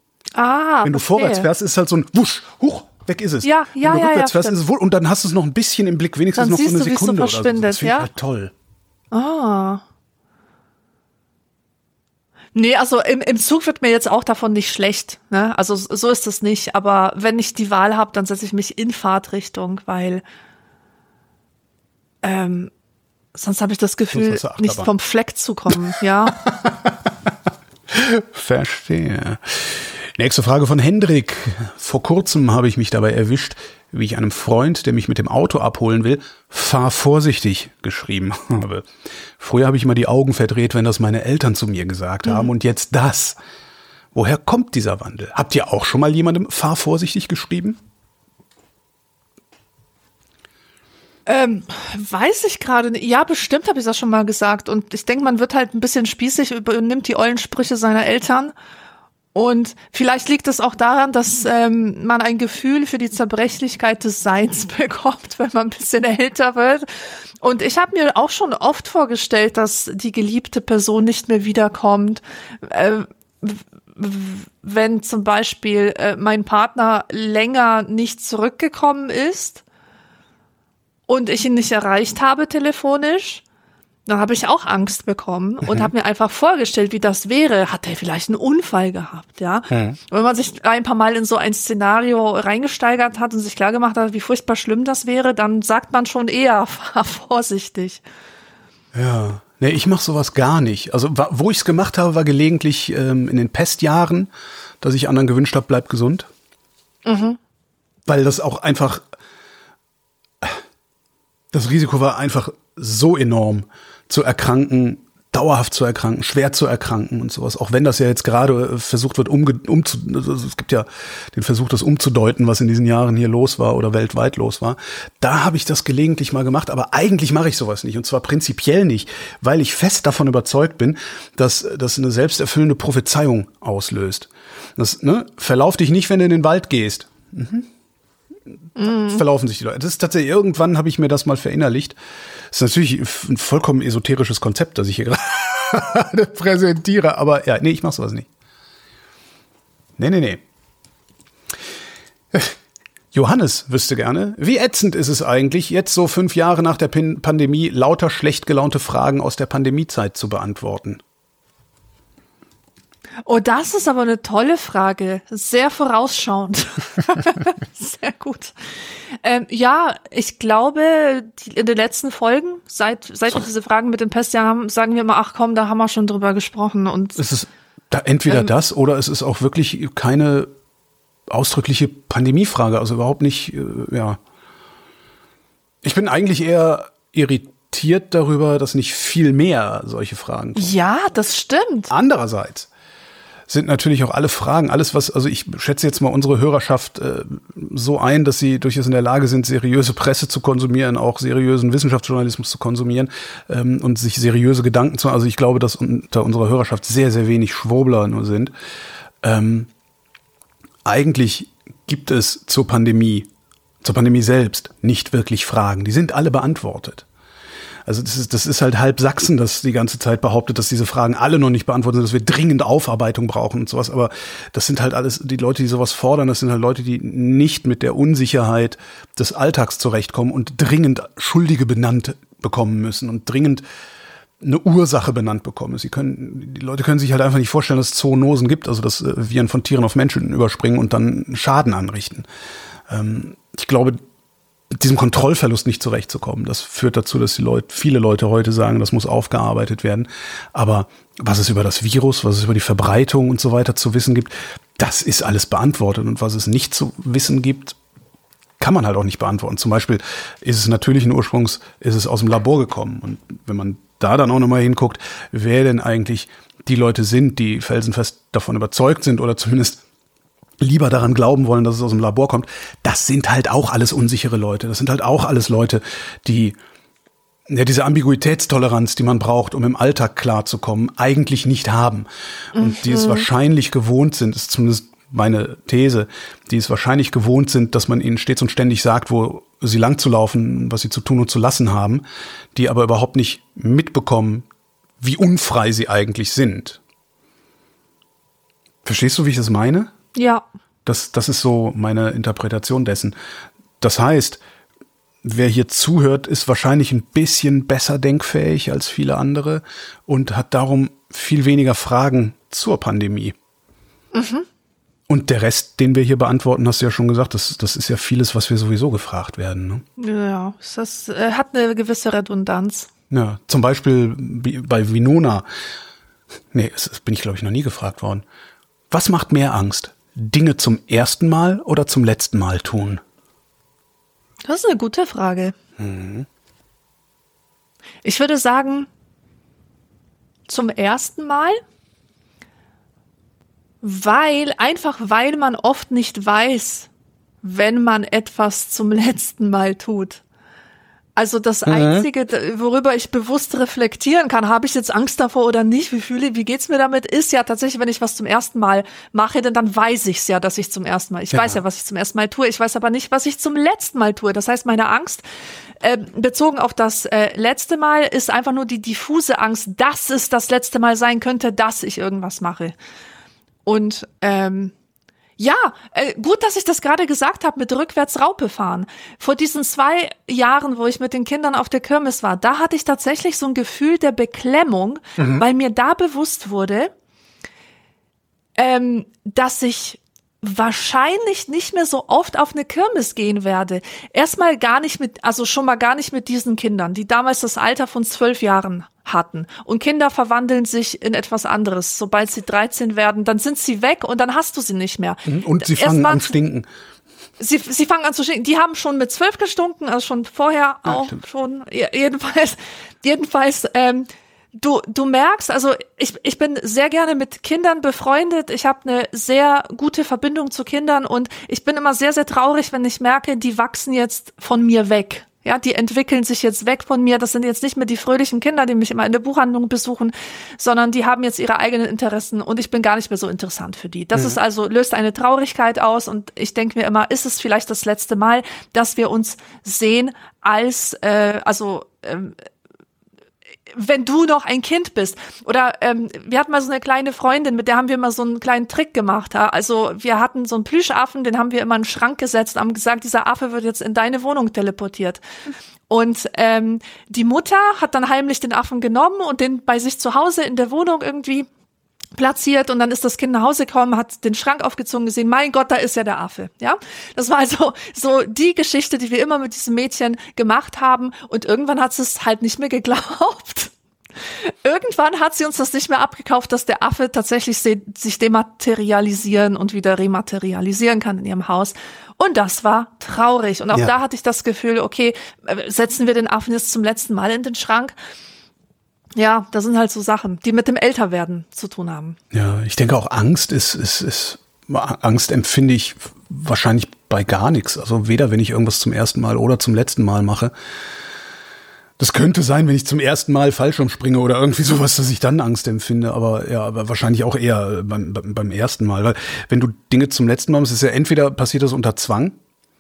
Ah, wenn du verstehe. vorwärts fährst, ist es halt so ein Wusch, huch. Weg ist es. Ja, ja, Wenn du ja, rückwärts ja, fährst, ist es wohl, und dann hast du es noch ein bisschen im Blick, wenigstens dann noch so eine siehst du, Sekunde wie es so oder so. Das verschwindet, finde ich ja? halt toll. Ah. Nee, also im, im Zug wird mir jetzt auch davon nicht schlecht. Ne? Also so ist es nicht. Aber wenn ich die Wahl habe, dann setze ich mich in Fahrtrichtung, weil ähm, sonst habe ich das Gefühl, nicht vom Fleck zu kommen. Ja. Verstehe. Nächste Frage von Hendrik. Vor kurzem habe ich mich dabei erwischt, wie ich einem Freund, der mich mit dem Auto abholen will, fahr vorsichtig geschrieben habe. Früher habe ich immer die Augen verdreht, wenn das meine Eltern zu mir gesagt haben, mhm. und jetzt das. Woher kommt dieser Wandel? Habt ihr auch schon mal jemandem fahr vorsichtig geschrieben? Ähm, weiß ich gerade nicht. Ja, bestimmt habe ich das schon mal gesagt. Und ich denke, man wird halt ein bisschen spießig, übernimmt die ollen Sprüche seiner Eltern. Und vielleicht liegt es auch daran, dass ähm, man ein Gefühl für die Zerbrechlichkeit des Seins bekommt, wenn man ein bisschen älter wird. Und ich habe mir auch schon oft vorgestellt, dass die geliebte Person nicht mehr wiederkommt. Äh, wenn zum Beispiel äh, mein Partner länger nicht zurückgekommen ist und ich ihn nicht erreicht habe telefonisch, dann habe ich auch Angst bekommen und mhm. habe mir einfach vorgestellt, wie das wäre. Hat er vielleicht einen Unfall gehabt, ja? Mhm. Wenn man sich ein paar Mal in so ein Szenario reingesteigert hat und sich klargemacht hat, wie furchtbar schlimm das wäre, dann sagt man schon eher, fahr vorsichtig. Ja, nee, ich mache sowas gar nicht. Also wo ich es gemacht habe, war gelegentlich ähm, in den Pestjahren, dass ich anderen gewünscht habe, bleib gesund. Mhm. Weil das auch einfach, das Risiko war einfach so enorm, zu erkranken, dauerhaft zu erkranken, schwer zu erkranken und sowas. Auch wenn das ja jetzt gerade versucht wird, umge- umzu, also es gibt ja den Versuch, das umzudeuten, was in diesen Jahren hier los war oder weltweit los war. Da habe ich das gelegentlich mal gemacht, aber eigentlich mache ich sowas nicht. Und zwar prinzipiell nicht, weil ich fest davon überzeugt bin, dass das eine selbsterfüllende Prophezeiung auslöst. Das, ne, verlauf dich nicht, wenn du in den Wald gehst. Mhm. Mm. Verlaufen sich die Leute. Das ist tatsächlich, irgendwann habe ich mir das mal verinnerlicht. Das ist natürlich ein vollkommen esoterisches Konzept, das ich hier gerade präsentiere, aber ja, nee, ich mach sowas nicht. Nee, nee, nee. Johannes wüsste gerne, wie ätzend ist es eigentlich, jetzt so fünf Jahre nach der Pin- Pandemie lauter schlecht gelaunte Fragen aus der Pandemiezeit zu beantworten? Oh, das ist aber eine tolle Frage. Sehr vorausschauend. Sehr gut. Ähm, ja, ich glaube, die, in den letzten Folgen, seit, seit wir diese Fragen mit den Pestjahren haben, sagen wir immer, ach komm, da haben wir schon drüber gesprochen. Und es ist da entweder ähm, das oder es ist auch wirklich keine ausdrückliche Pandemiefrage, also überhaupt nicht, äh, ja. Ich bin eigentlich eher irritiert darüber, dass nicht viel mehr solche Fragen kommen. Ja, das stimmt. Andererseits sind natürlich auch alle Fragen, alles was, also ich schätze jetzt mal unsere Hörerschaft äh, so ein, dass sie durchaus in der Lage sind, seriöse Presse zu konsumieren, auch seriösen Wissenschaftsjournalismus zu konsumieren ähm, und sich seriöse Gedanken zu, also ich glaube, dass unter unserer Hörerschaft sehr, sehr wenig Schwurbler nur sind. Ähm, eigentlich gibt es zur Pandemie, zur Pandemie selbst nicht wirklich Fragen. Die sind alle beantwortet. Also das ist, das ist halt halb Sachsen, das die ganze Zeit behauptet, dass diese Fragen alle noch nicht beantwortet sind, dass wir dringend Aufarbeitung brauchen und sowas. Aber das sind halt alles, die Leute, die sowas fordern, das sind halt Leute, die nicht mit der Unsicherheit des Alltags zurechtkommen und dringend Schuldige benannt bekommen müssen und dringend eine Ursache benannt bekommen. Sie können, die Leute können sich halt einfach nicht vorstellen, dass es Zoonosen gibt, also dass Viren von Tieren auf Menschen überspringen und dann Schaden anrichten. Ähm, ich glaube, mit diesem Kontrollverlust nicht zurechtzukommen, das führt dazu, dass die Leute, viele Leute heute sagen, das muss aufgearbeitet werden. Aber was es über das Virus, was es über die Verbreitung und so weiter zu wissen gibt, das ist alles beantwortet. Und was es nicht zu wissen gibt, kann man halt auch nicht beantworten. Zum Beispiel ist es natürlichen Ursprungs, ist es aus dem Labor gekommen. Und wenn man da dann auch nochmal hinguckt, wer denn eigentlich die Leute sind, die felsenfest davon überzeugt sind oder zumindest lieber daran glauben wollen, dass es aus dem Labor kommt, das sind halt auch alles unsichere Leute. Das sind halt auch alles Leute, die ja diese Ambiguitätstoleranz, die man braucht, um im Alltag klarzukommen, eigentlich nicht haben. Und mhm. die es wahrscheinlich gewohnt sind, ist zumindest meine These, die es wahrscheinlich gewohnt sind, dass man ihnen stets und ständig sagt, wo sie lang zu laufen, was sie zu tun und zu lassen haben, die aber überhaupt nicht mitbekommen, wie unfrei sie eigentlich sind. Verstehst du, wie ich das meine? Ja. Das, das ist so meine Interpretation dessen. Das heißt, wer hier zuhört, ist wahrscheinlich ein bisschen besser denkfähig als viele andere und hat darum viel weniger Fragen zur Pandemie. Mhm. Und der Rest, den wir hier beantworten, hast du ja schon gesagt, das, das ist ja vieles, was wir sowieso gefragt werden. Ne? Ja, das äh, hat eine gewisse Redundanz. Ja, zum Beispiel bei Winona. Nee, das, das bin ich, glaube ich, noch nie gefragt worden. Was macht mehr Angst? Dinge zum ersten Mal oder zum letzten Mal tun? Das ist eine gute Frage. Mhm. Ich würde sagen, zum ersten Mal, weil, einfach weil man oft nicht weiß, wenn man etwas zum letzten Mal tut. Also das mhm. Einzige, worüber ich bewusst reflektieren kann, habe ich jetzt Angst davor oder nicht, wie fühle, wie geht's mir damit, ist ja tatsächlich, wenn ich was zum ersten Mal mache, denn dann weiß ich's ja, dass ich zum ersten Mal, ich ja. weiß ja, was ich zum ersten Mal tue, ich weiß aber nicht, was ich zum letzten Mal tue. Das heißt, meine Angst, äh, bezogen auf das äh, letzte Mal, ist einfach nur die diffuse Angst, dass es das letzte Mal sein könnte, dass ich irgendwas mache. Und, ähm, ja, äh, gut, dass ich das gerade gesagt habe mit rückwärts Raupe fahren. Vor diesen zwei Jahren, wo ich mit den Kindern auf der Kirmes war, da hatte ich tatsächlich so ein Gefühl der Beklemmung, mhm. weil mir da bewusst wurde, ähm, dass ich wahrscheinlich nicht mehr so oft auf eine Kirmes gehen werde. Erstmal gar nicht mit, also schon mal gar nicht mit diesen Kindern, die damals das Alter von zwölf Jahren hatten. Und Kinder verwandeln sich in etwas anderes. Sobald sie dreizehn werden, dann sind sie weg und dann hast du sie nicht mehr. Und sie fangen an zu stinken. Sie, sie fangen an zu stinken. Die haben schon mit zwölf gestunken, also schon vorher ja, auch stimmt. schon. Jedenfalls, jedenfalls, ähm, du, du merkst, also ich, ich bin sehr gerne mit Kindern befreundet. Ich habe eine sehr gute Verbindung zu Kindern und ich bin immer sehr, sehr traurig, wenn ich merke, die wachsen jetzt von mir weg. Ja, die entwickeln sich jetzt weg von mir. Das sind jetzt nicht mehr die fröhlichen Kinder, die mich immer in der Buchhandlung besuchen, sondern die haben jetzt ihre eigenen Interessen und ich bin gar nicht mehr so interessant für die. Das mhm. ist also, löst eine Traurigkeit aus und ich denke mir immer, ist es vielleicht das letzte Mal, dass wir uns sehen als, äh, also, ähm, wenn du noch ein Kind bist. Oder ähm, wir hatten mal so eine kleine Freundin, mit der haben wir mal so einen kleinen Trick gemacht. Ja? Also wir hatten so einen Plüschaffen, den haben wir immer in den Schrank gesetzt, haben gesagt, dieser Affe wird jetzt in deine Wohnung teleportiert. Und ähm, die Mutter hat dann heimlich den Affen genommen und den bei sich zu Hause in der Wohnung irgendwie platziert und dann ist das Kind nach Hause gekommen, hat den Schrank aufgezogen, gesehen, mein Gott, da ist ja der Affe, ja. Das war also so die Geschichte, die wir immer mit diesem Mädchen gemacht haben und irgendwann hat sie es halt nicht mehr geglaubt. Irgendwann hat sie uns das nicht mehr abgekauft, dass der Affe tatsächlich se- sich dematerialisieren und wieder rematerialisieren kann in ihrem Haus. Und das war traurig. Und auch Ja. da hatte ich das Gefühl, okay, setzen wir den Affen jetzt zum letzten Mal in den Schrank? Ja, das sind halt so Sachen, die mit dem Älterwerden zu tun haben. Ja, ich denke auch Angst ist, ist, ist, Angst empfinde ich wahrscheinlich bei gar nichts. Also weder, wenn ich irgendwas zum ersten Mal oder zum letzten Mal mache. Das könnte sein, wenn ich zum ersten Mal Fallschirm springe oder irgendwie sowas, dass ich dann Angst empfinde. Aber ja, aber wahrscheinlich auch eher beim, beim ersten Mal. Weil wenn du Dinge zum letzten Mal machst, ist ja entweder passiert das unter Zwang,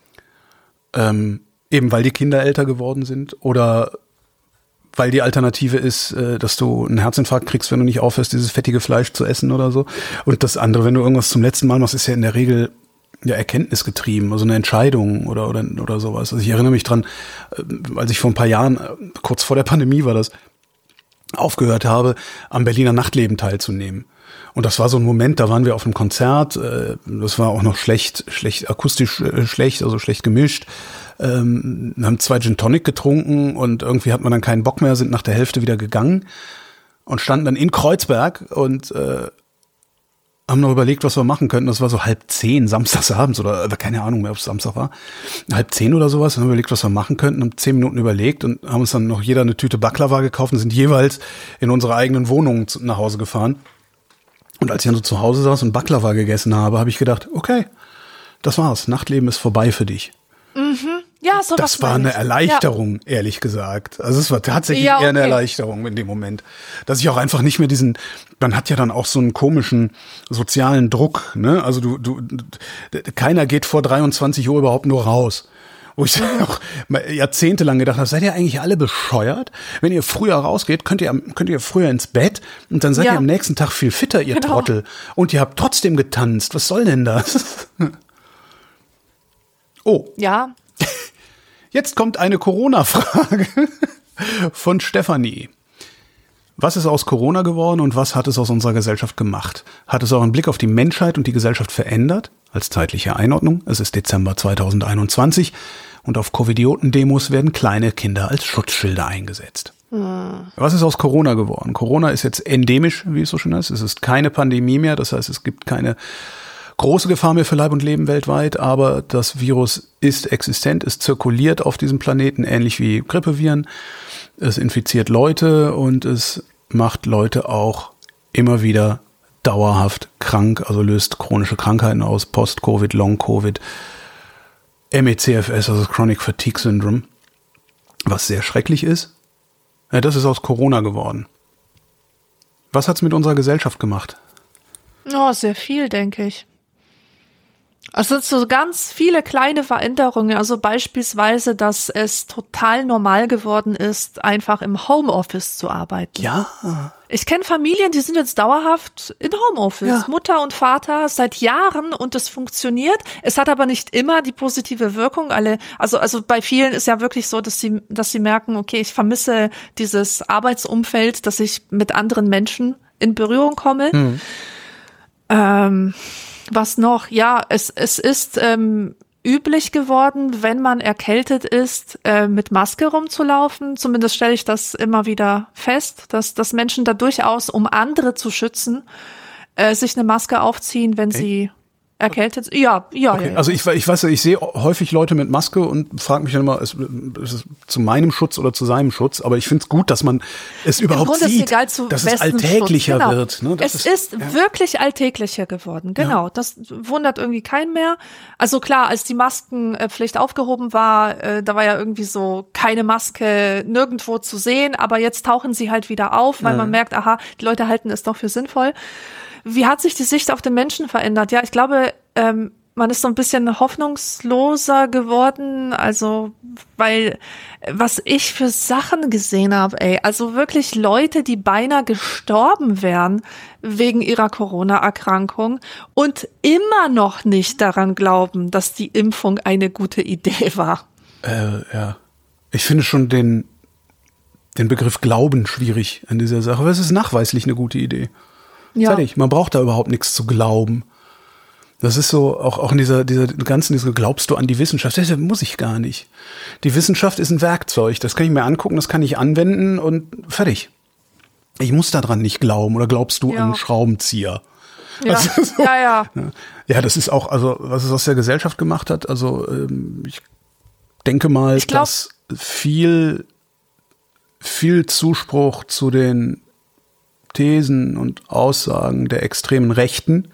ähm, eben weil die Kinder älter geworden sind, oder weil die Alternative ist, äh, dass du einen Herzinfarkt kriegst, wenn du nicht aufhörst, dieses fettige Fleisch zu essen oder so. Und das andere, wenn du irgendwas zum letzten Mal machst, ist ja in der Regel ja erkenntnisgetrieben, also eine Entscheidung oder oder oder sowas. Also ich erinnere mich dran, als ich vor ein paar Jahren, kurz vor der Pandemie war das, aufgehört habe, am Berliner Nachtleben teilzunehmen. Und das war so ein Moment, da waren wir auf einem Konzert, das war auch noch schlecht, schlecht akustisch schlecht, also schlecht gemischt. Ähm, haben zwei Gin Tonic getrunken und irgendwie hat man dann keinen Bock mehr, sind nach der Hälfte wieder gegangen und standen dann in Kreuzberg und äh, haben noch überlegt, was wir machen könnten. Das war so halb zehn, samstagsabends oder keine Ahnung mehr, ob es Samstag war. Halb zehn oder sowas. Haben überlegt, was wir machen könnten. Haben zehn Minuten überlegt und haben uns dann noch jeder eine Tüte Baklava gekauft und sind jeweils in unsere eigenen Wohnungen zu, nach Hause gefahren. Und als ich dann so zu Hause saß und Baklava gegessen habe, habe ich gedacht, okay, das war's. Nachtleben ist vorbei für dich. Mhm. Ja, so Das war eine Erleichterung, ja. Ehrlich gesagt. Also es war tatsächlich ja, okay. eher eine Erleichterung in dem Moment. Dass ich auch einfach nicht mehr diesen, man hat ja dann auch so einen komischen sozialen Druck, ne? Also du, du, keiner geht vor dreiundzwanzig Uhr überhaupt nur raus. Wo ich auch jahrzehntelang gedacht habe, seid ihr eigentlich alle bescheuert? Wenn ihr früher rausgeht, könnt ihr, könnt ihr früher ins Bett und dann seid ja. ihr am nächsten Tag viel fitter, ihr genau. Trottel. Und ihr habt trotzdem getanzt. Was soll denn das? Oh. Ja. Jetzt kommt eine Corona-Frage von Stefanie. Was ist aus Corona geworden und was hat es aus unserer Gesellschaft gemacht? Hat es euren Blick auf die Menschheit und die Gesellschaft verändert? Als zeitliche Einordnung, es ist Dezember zweitausendeinundzwanzig und auf Covidioten-Demos werden kleine Kinder als Schutzschilder eingesetzt. Hm. Was ist aus Corona geworden? Corona ist jetzt endemisch, wie es so schön heißt. Es ist keine Pandemie mehr, das heißt, es gibt keine große Gefahr mehr für Leib und Leben weltweit, aber das Virus ist existent, es zirkuliert auf diesem Planeten, ähnlich wie Grippeviren. Es infiziert Leute und es macht Leute auch immer wieder dauerhaft krank, also löst chronische Krankheiten aus, Post-Covid, Long-Covid, M E C F S, also Chronic Fatigue Syndrome, was sehr schrecklich ist. Ja, das ist aus Corona geworden. Was hat's mit unserer Gesellschaft gemacht? Oh, sehr viel, denke ich. Es sind so ganz viele kleine Veränderungen, also beispielsweise, dass es total normal geworden ist, einfach im Homeoffice zu arbeiten. Ja. Ich kenne Familien, die sind jetzt dauerhaft in Homeoffice, ja. Mutter und Vater seit Jahren und es funktioniert. Es hat aber nicht immer die positive Wirkung. Alle, also also bei vielen ist ja wirklich so, dass sie dass sie merken, okay, ich vermisse dieses Arbeitsumfeld, dass ich mit anderen Menschen in Berührung komme. Hm. Ähm, was noch? Ja, es es ist ähm, üblich geworden, wenn man erkältet ist, äh, mit Maske rumzulaufen. Zumindest stelle ich das immer wieder fest, dass dass Menschen da durchaus, um andere zu schützen, äh, sich eine Maske aufziehen, wenn okay. sie erkältet sind. Ja, ja, okay. ja. Also ich, ich weiß, ich sehe häufig Leute mit Maske und frage mich dann immer, ist, ist es zu meinem Schutz oder zu seinem Schutz? Aber ich finde es gut, dass man es überhaupt sieht, egal, zu dass es alltäglicher genau. wird. Ne? Es ist, ist ja. wirklich alltäglicher geworden. Genau, ja. Das wundert irgendwie keinen mehr. Also klar, als die Maskenpflicht aufgehoben war, äh, da war ja irgendwie so keine Maske nirgendwo zu sehen. Aber jetzt tauchen sie halt wieder auf, weil ja. man merkt, aha, die Leute halten es doch für sinnvoll. Wie hat sich die Sicht auf den Menschen verändert? Ja, ich glaube, ähm, man ist so ein bisschen hoffnungsloser geworden, also weil was ich für Sachen gesehen habe, ey, also wirklich Leute, die beinahe gestorben wären wegen ihrer Corona-Erkrankung und immer noch nicht daran glauben, dass die Impfung eine gute Idee war. Äh, ja, ich finde schon den den Begriff Glauben schwierig an dieser Sache, aber es ist nachweislich eine gute Idee. Ja. Fertig. Man braucht da überhaupt nichts zu glauben. Das ist so, auch, auch in dieser, dieser ganzen, diese, glaubst du an die Wissenschaft? Das muss ich gar nicht. Die Wissenschaft ist ein Werkzeug. Das kann ich mir angucken, das kann ich anwenden und fertig. ich muss daran nicht glauben, oder glaubst du Ja. an einen Schraubenzieher? Ja, Also so, ja, ja. ja, das ist auch, also was es aus der Gesellschaft gemacht hat, also ähm, ich denke mal, Ich glaub- dass viel, viel Zuspruch zu den Thesen und Aussagen der extremen Rechten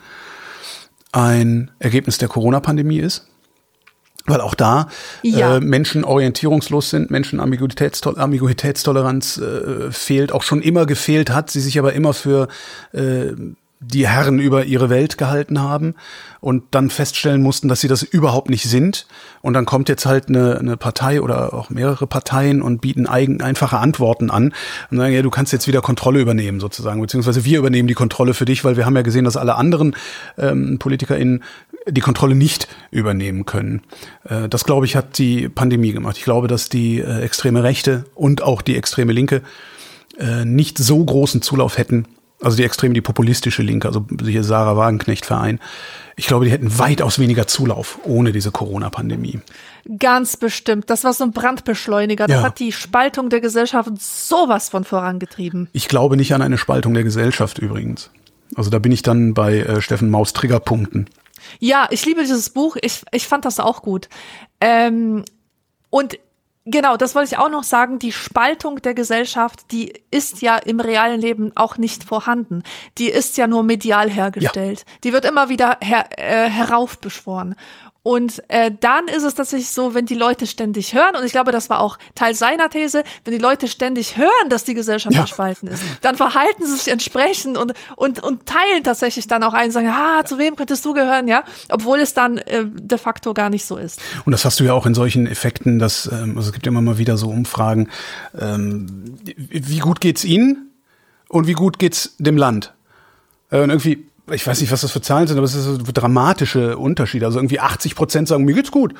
ein Ergebnis der Corona-Pandemie ist. Weil auch da Ja. äh, Menschen orientierungslos sind, Menschen Ambiguitätstol- Ambiguitätstoleranz äh, fehlt, auch schon immer gefehlt hat, sie sich aber immer für äh, die Herren über ihre Welt gehalten haben und dann feststellen mussten, dass sie das überhaupt nicht sind. Und dann kommt jetzt halt eine, eine Partei oder auch mehrere Parteien und bieten eigen, einfache Antworten an und sagen, ja, du kannst jetzt wieder Kontrolle übernehmen sozusagen, beziehungsweise wir übernehmen die Kontrolle für dich, weil wir haben ja gesehen, dass alle anderen ähm, PolitikerInnen die Kontrolle nicht übernehmen können. Äh, das, glaube ich, hat die Pandemie gemacht. Ich glaube, dass die äh, extreme Rechte und auch die extreme Linke äh, nicht so großen Zulauf hätten. Also die extreme, die populistische Linke, also hier Sarah Wagenknecht-Verein. Ich glaube, die hätten weitaus weniger Zulauf ohne diese Corona-Pandemie. Ganz bestimmt. Das war so ein Brandbeschleuniger. Das Ja. hat die Spaltung der Gesellschaft sowas von vorangetrieben. Ich glaube nicht an eine Spaltung der Gesellschaft übrigens. Also da bin ich dann bei äh, Steffen Maus Triggerpunkten. Ja, ich liebe dieses Buch. Ich, ich fand das auch gut. Ähm, und genau, das wollte ich auch noch sagen. Die Spaltung der Gesellschaft, die ist ja im realen Leben auch nicht vorhanden. Die ist ja nur medial hergestellt. Ja. Die wird immer wieder her, äh, heraufbeschworen. Und äh, dann ist es tatsächlich so, wenn die Leute ständig hören, und ich glaube, das war auch Teil seiner These, wenn die Leute ständig hören, dass die Gesellschaft Ja. gespalten ist, dann verhalten sie sich entsprechend und und und teilen tatsächlich dann auch ein, sagen, ah, zu wem könntest du gehören, ja, obwohl es dann äh, de facto gar nicht so ist. Und das hast du ja auch in solchen Effekten, dass ähm, also es gibt ja immer mal wieder so Umfragen, ähm, wie gut geht's Ihnen und wie gut geht's dem Land? Äh, und irgendwie ich weiß nicht, was das für Zahlen sind, aber es ist so dramatische Unterschiede. Also irgendwie achtzig Prozent sagen, mir geht's gut.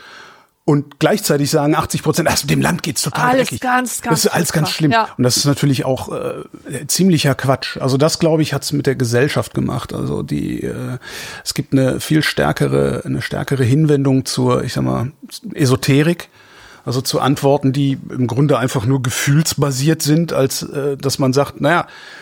Und gleichzeitig sagen achtzig Prozent, also dem Land geht's total Alles dreckig. ganz, ganz Das ist alles ganz furchtbar. schlimm. Ja. Und das ist natürlich auch äh, ziemlicher Quatsch. Also das, glaube ich, hat's mit der Gesellschaft gemacht. Also die, äh, es gibt eine viel stärkere, eine stärkere Hinwendung zur, ich sag mal, Esoterik. Also zu Antworten, die im Grunde einfach nur gefühlsbasiert sind, als äh, dass man sagt, naja,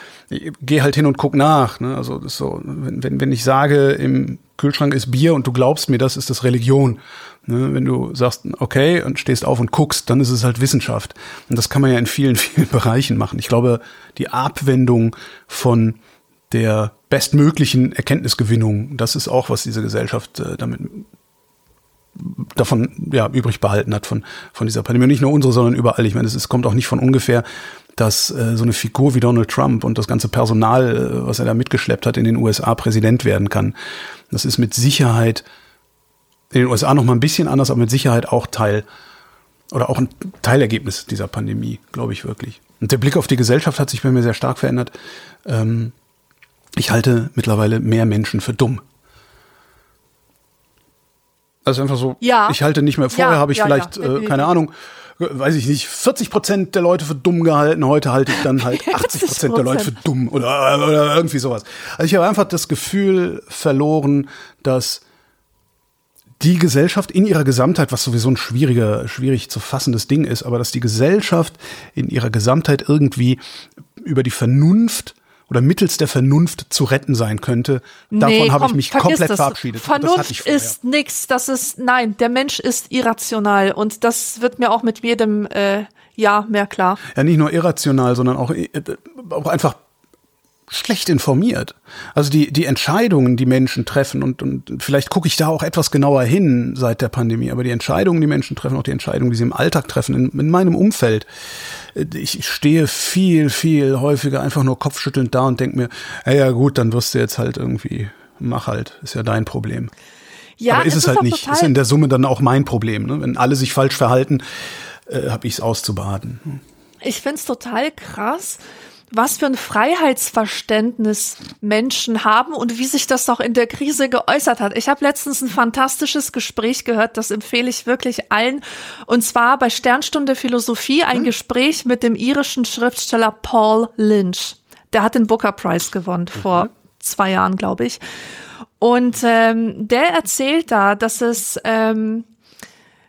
geh halt hin und guck nach. Ne? Also das ist so, wenn, wenn, wenn ich sage, im Kühlschrank ist Bier und du glaubst mir, das ist das Religion. Ne? Wenn du sagst, okay, und stehst auf und guckst, dann ist es halt Wissenschaft. Und das kann man ja in vielen, vielen Bereichen machen. Ich glaube, die Abwendung von der bestmöglichen Erkenntnisgewinnung, das ist auch, was diese Gesellschaft äh, damit davon ja übrig behalten hat von von dieser Pandemie. Und nicht nur unsere, sondern überall. Ich meine, es ist, kommt auch nicht von ungefähr, dass äh, so eine Figur wie Donald Trump und das ganze Personal, äh, was er da mitgeschleppt hat, in den U S A Präsident werden kann. Das ist mit Sicherheit in den U S A noch mal ein bisschen anders, aber mit Sicherheit auch Teil oder auch ein Teilergebnis dieser Pandemie, glaube ich wirklich. Und der Blick auf die Gesellschaft hat sich bei mir sehr stark verändert. Ähm, ich halte mittlerweile mehr Menschen für dumm. Also einfach so, Ja. ich halte nicht mehr, vorher Ja, habe ich ja, vielleicht, ja. äh, keine Ahnung, weiß ich nicht, vierzig Prozent der Leute für dumm gehalten, heute halte ich dann halt achtzig Prozent der Leute für dumm oder, oder irgendwie sowas. Also ich habe einfach das Gefühl verloren, dass die Gesellschaft in ihrer Gesamtheit, was sowieso ein schwieriger, schwierig zu fassendes Ding ist, aber dass die Gesellschaft in ihrer Gesamtheit irgendwie über die Vernunft oder mittels der Vernunft zu retten sein könnte. Davon Nee, habe ich komm, mich vergiss komplett das. verabschiedet. Das hatte Vernunft ich vorher. ist nix, das ist, nein, der Mensch ist irrational und das wird mir auch mit jedem äh, Jahr mehr klar. Ja, nicht nur irrational, sondern auch, äh, auch einfach schlecht informiert. Also die die Entscheidungen, die Menschen treffen und und vielleicht gucke ich da auch etwas genauer hin seit der Pandemie, aber die Entscheidungen, die Menschen treffen, auch die Entscheidungen, die sie im Alltag treffen, in, in meinem Umfeld, ich stehe viel, viel häufiger einfach nur kopfschüttelnd da und denke mir, ja, ja gut, dann wirst du jetzt halt irgendwie, mach halt, ist ja dein Problem. Ja, aber ist es, es halt auch nicht, total, ist in der Summe dann auch mein Problem. Ne? Wenn alle sich falsch verhalten, äh, habe ich es auszubaden. Ich find's total krass, was für ein Freiheitsverständnis Menschen haben und wie sich das auch in der Krise geäußert hat. Ich habe letztens ein fantastisches Gespräch gehört, das empfehle ich wirklich allen. Und zwar bei Sternstunde Philosophie ein hm? Gespräch mit dem irischen Schriftsteller Paul Lynch. Der hat den Booker Prize gewonnen mhm. vor zwei Jahren, glaube ich. Und ähm, der erzählt da, dass es ähm,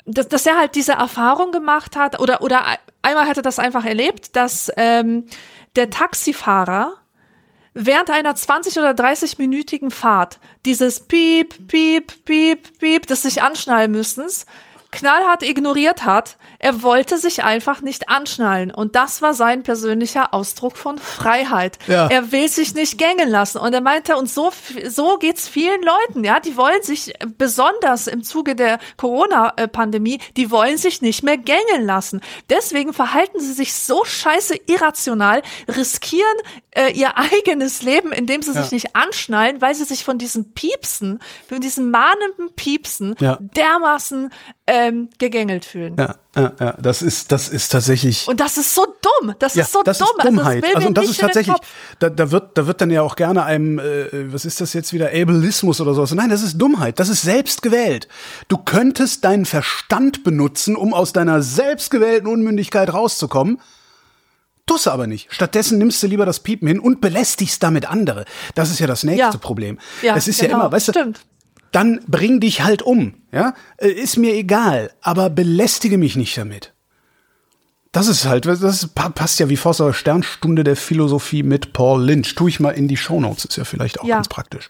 dass, dass er halt diese Erfahrung gemacht hat, oder, oder einmal hat er das einfach erlebt, dass ähm, der Taxifahrer während einer zwanzig- oder dreißig-minütigen Fahrt dieses Piep, Piep, Piep, Piep, das sich anschnallen müssens, knallhart ignoriert hat. Er wollte sich einfach nicht anschnallen. Und das war sein persönlicher Ausdruck von Freiheit. Ja. Er will sich nicht gängeln lassen. Und er meinte, und so, so geht's vielen Leuten, ja. Die wollen sich, besonders im Zuge der Corona-Pandemie, die wollen sich nicht mehr gängeln lassen. Deswegen verhalten sie sich so scheiße irrational, riskieren äh, ihr eigenes Leben, indem sie ja. sich nicht anschnallen, weil sie sich von diesem Piepsen, von diesem mahnenden Piepsen ja. dermaßen ähm, gegängelt fühlen. Ja, ja, ja, das ist, das ist tatsächlich. Und das ist so dumm. Das ja, ist so das dumm. Ist Dummheit. Also das, also und das nicht ist tatsächlich, da, da wird, da wird dann ja auch gerne einem, äh, was ist das jetzt wieder, Ableismus oder sowas. Nein, das ist Dummheit. Das ist selbst gewählt. Du könntest deinen Verstand benutzen, um aus deiner selbstgewählten Unmündigkeit rauszukommen. Tust du aber nicht. Stattdessen nimmst du lieber das Piepen hin und belästigst damit andere. Das ist ja das nächste ja. Problem. Ja, es ist genau. ja immer, weißt du, Stimmt. dann bring dich halt um, ja? Ist mir egal, aber belästige mich nicht damit. Das ist halt, das passt ja wie Faust auf Sternstunde der Philosophie mit Paul Lynch. Tue ich mal in die Shownotes, ist ja vielleicht auch ja. ganz praktisch.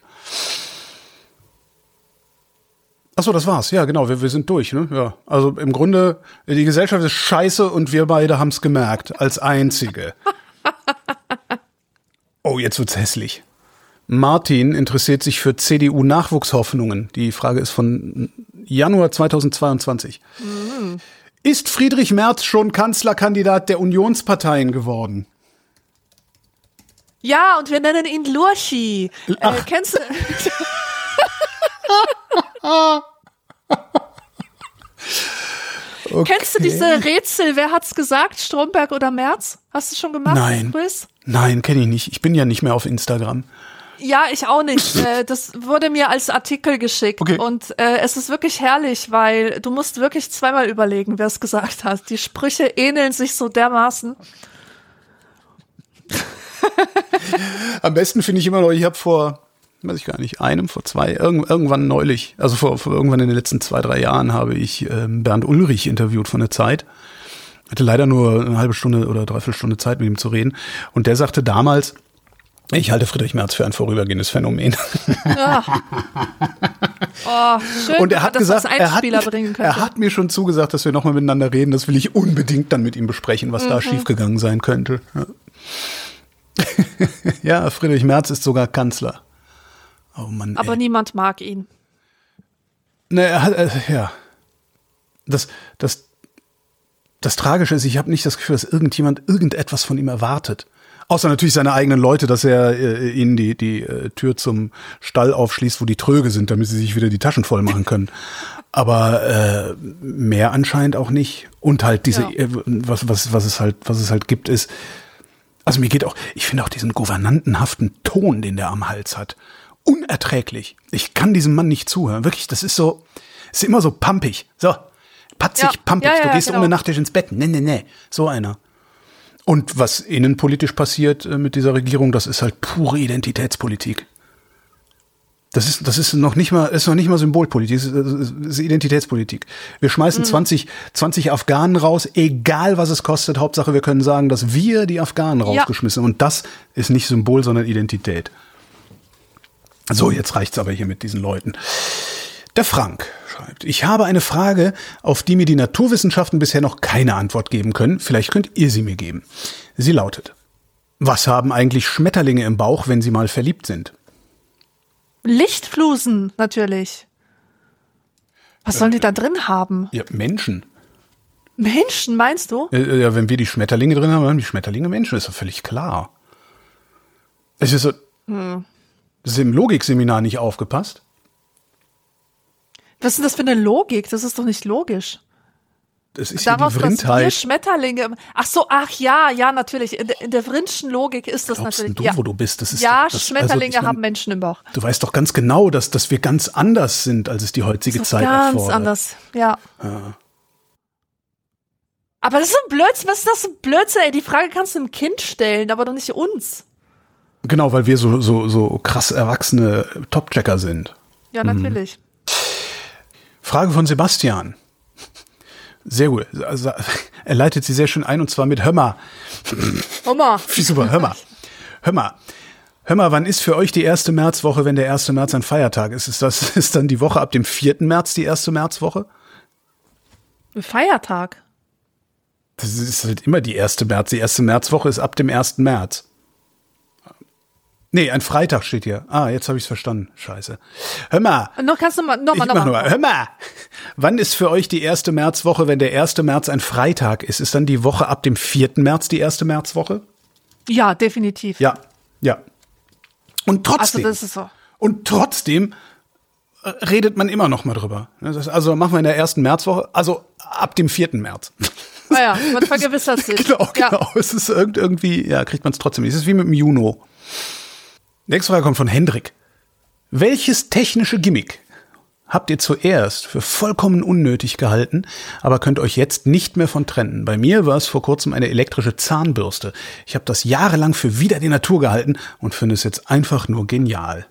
Ach so, das war's. Ja, genau, wir, wir sind durch, ne? Ja. Also im Grunde, die Gesellschaft ist scheiße und wir beide haben's gemerkt, als Einzige. Oh, jetzt wird's hässlich. Martin interessiert sich für C D U-Nachwuchshoffnungen. Die Frage ist von Januar zweitausendzweiundzwanzig. Mhm. Ist Friedrich Merz schon Kanzlerkandidat der Unionsparteien geworden? Ja, und wir nennen ihn Lurchi. Äh, kennst du... Okay. Kennst du diese Rätsel, wer hat's gesagt, Stromberg oder Merz? Hast du schon gemacht? Nein, Quiz? Nein, kenne ich nicht. Ich bin ja nicht mehr auf Instagram. Ja, ich auch nicht. Das wurde mir als Artikel geschickt. Okay. Und äh, es ist wirklich herrlich, weil du musst wirklich zweimal überlegen, wer es gesagt hat. Die Sprüche ähneln sich so dermaßen. Am besten finde ich immer noch, ich habe vor, weiß ich gar nicht, einem, vor zwei, irgend, irgendwann neulich, also vor, vor irgendwann in den letzten zwei, drei Jahren habe ich ähm, Bernd Ulrich interviewt von der Zeit. Hatte leider nur eine halbe Stunde oder dreiviertel Stunde Zeit, mit ihm zu reden. Und der sagte damals, ich halte Friedrich Merz für ein vorübergehendes Phänomen. Ja. Oh, schön, und er hat gesagt, er hat, bringen er hat mir schon zugesagt, dass wir nochmal miteinander reden. Das will ich unbedingt dann mit ihm besprechen, was mhm. da schiefgegangen sein könnte. Ja. Ja, Friedrich Merz ist sogar Kanzler. Oh Mann, aber ey. Niemand mag ihn. Ne, er hat, äh, ja. Das, das, das Tragische ist, ich habe nicht das Gefühl, dass irgendjemand irgendetwas von ihm erwartet. Außer natürlich seine eigenen Leute, dass er äh, ihnen die, die äh, Tür zum Stall aufschließt, wo die Tröge sind, damit sie sich wieder die Taschen voll machen können. Aber äh, mehr anscheinend auch nicht. Und halt diese, ja. äh, was, was, was es halt, was es halt gibt, ist, also mir geht auch, ich finde auch diesen gouvernantenhaften Ton, den der am Hals hat, unerträglich. Ich kann diesem Mann nicht zuhören. Wirklich, das ist so, ist immer so pampig. So, patzig, ja. pampig. Ja, ja, du gehst genau. ohne Nachtisch ins Bett. Nee, nee, nee. So einer. Und was innenpolitisch passiert äh, mit dieser Regierung, das ist halt pure Identitätspolitik. Das ist, das ist noch nicht mal, ist noch nicht mal Symbolpolitik, das ist, das ist Identitätspolitik. Wir schmeißen mhm. zwanzig, zwanzig Afghanen raus, egal was es kostet. Hauptsache, wir können sagen, dass wir die Afghanen rausgeschmissen haben. Ja. Und das ist nicht Symbol, sondern Identität. So, jetzt reicht's aber hier mit diesen Leuten. Der Frank schreibt, ich habe eine Frage, auf die mir die Naturwissenschaften bisher noch keine Antwort geben können. Vielleicht könnt ihr sie mir geben. Sie lautet, was haben eigentlich Schmetterlinge im Bauch, wenn sie mal verliebt sind? Lichtflusen, natürlich. Was äh, sollen die da drin haben? Ja, Menschen. Menschen, meinst du? Äh, ja, wenn wir die Schmetterlinge drin haben, haben die Schmetterlinge Menschen, ist doch völlig klar. Es ist so, hm. das ist im Logikseminar nicht aufgepasst. Was ist denn das für eine Logik? Das ist doch nicht logisch. Das ist Darauf, ja die Vrindheit. Dass wir Schmetterlinge. Ach so, ach ja, ja, natürlich. In der, in der Vrindschen Logik ist das Glaubst natürlich. Du, ja, wo du bist, das ist ja das, Schmetterlinge also, ich mein, haben Menschen im Bauch. Du weißt doch ganz genau, dass, dass wir ganz anders sind, als es die heutige das ist Zeit ganz erfordert. anders, ja. ja. Aber das ist ein Blödsinn. Was ist das für ein Blödsinn, ey? Die Frage kannst du einem Kind stellen, aber doch nicht uns. Genau, weil wir so, so, so krass erwachsene Top-Checker sind. Ja, natürlich. Hm. Frage von Sebastian. Sehr gut. Also, er leitet sie sehr schön ein und zwar mit Hör mal. Hör mal. Wie super, hör mal. Hör mal. Hör mal, wann ist für euch die erste Märzwoche, wenn der erste März ein Feiertag ist? Ist das ist dann die Woche ab dem vierten März die erste Märzwoche? Feiertag? Das ist halt immer die erste März. Die erste Märzwoche ist ab dem ersten März. Nee, ein Freitag steht hier. Ah, jetzt habe ich es verstanden. Scheiße. Hör mal. Noch kannst du mal, noch mal, ich noch mach mal. Noch mal. Hör mal. Wann ist für euch die erste Märzwoche, wenn der erste März ein Freitag ist? Ist dann die Woche ab dem vierten März die erste Märzwoche? Ja, definitiv. Ja, ja. Und trotzdem. Also das ist so. Und trotzdem redet man immer noch mal drüber. Also machen wir in der ersten Märzwoche, also ab dem vierten März. Naja, man vergewissert sich. Genau, ja. genau. Es ist irgendwie, ja, kriegt man es trotzdem nicht. Es ist wie mit dem Juno. Nächste Frage kommt von Hendrik. Welches technische Gimmick habt ihr zuerst für vollkommen unnötig gehalten, aber könnt euch jetzt nicht mehr von trennen? Bei mir war es vor kurzem eine elektrische Zahnbürste. Ich habe das jahrelang für wider die Natur gehalten und finde es jetzt einfach nur genial.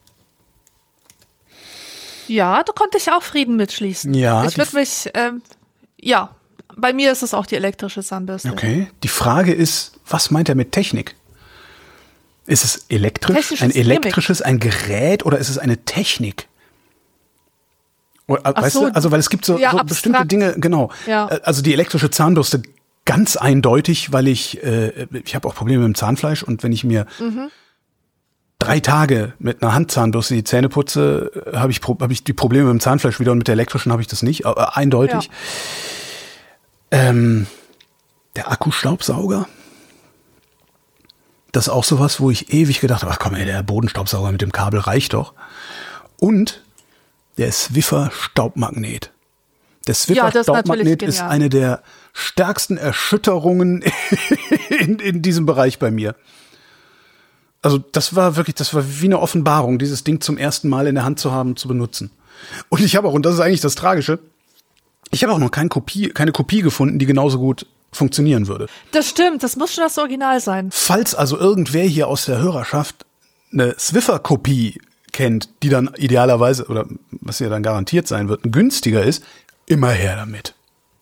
Ja, da konnte ich auch Frieden mitschließen. Ja, ich würde mich, ähm, ja, bei mir ist es auch die elektrische Zahnbürste. Okay, die Frage ist, was meint er mit Technik? Ist es elektrisch, Technisches ein elektrisches, ein Gerät oder ist es eine Technik? Oder, weißt so, du, also weil es gibt so, ja, so abstrakt. bestimmte Dinge, genau. Ja. Also die elektrische Zahnbürste ganz eindeutig, weil ich, äh, ich habe auch Probleme mit dem Zahnfleisch und wenn ich mir mhm. drei Tage mit einer Handzahnbürste die Zähne putze, habe ich, hab ich die Probleme mit dem Zahnfleisch wieder und mit der elektrischen habe ich das nicht, aber eindeutig. Ja. Ähm, der Akkustaubsauger. Das ist auch sowas, wo ich ewig gedacht habe, ach komm ey, der Bodenstaubsauger mit dem Kabel reicht doch. Und der Swiffer Staubmagnet. Der Swiffer ja, Staubmagnet ist, ist eine der stärksten Erschütterungen in, in diesem Bereich bei mir. Also das war wirklich, das war wie eine Offenbarung, dieses Ding zum ersten Mal in der Hand zu haben, zu benutzen. Und ich habe auch, und das ist eigentlich das Tragische, ich habe auch noch keine Kopie, keine Kopie gefunden, die genauso gut funktionieren würde. Das stimmt, das muss schon das Original sein. Falls also irgendwer hier aus der Hörerschaft eine Swiffer-Kopie kennt, die dann idealerweise, oder was ja dann garantiert sein wird, günstiger ist, immer her damit.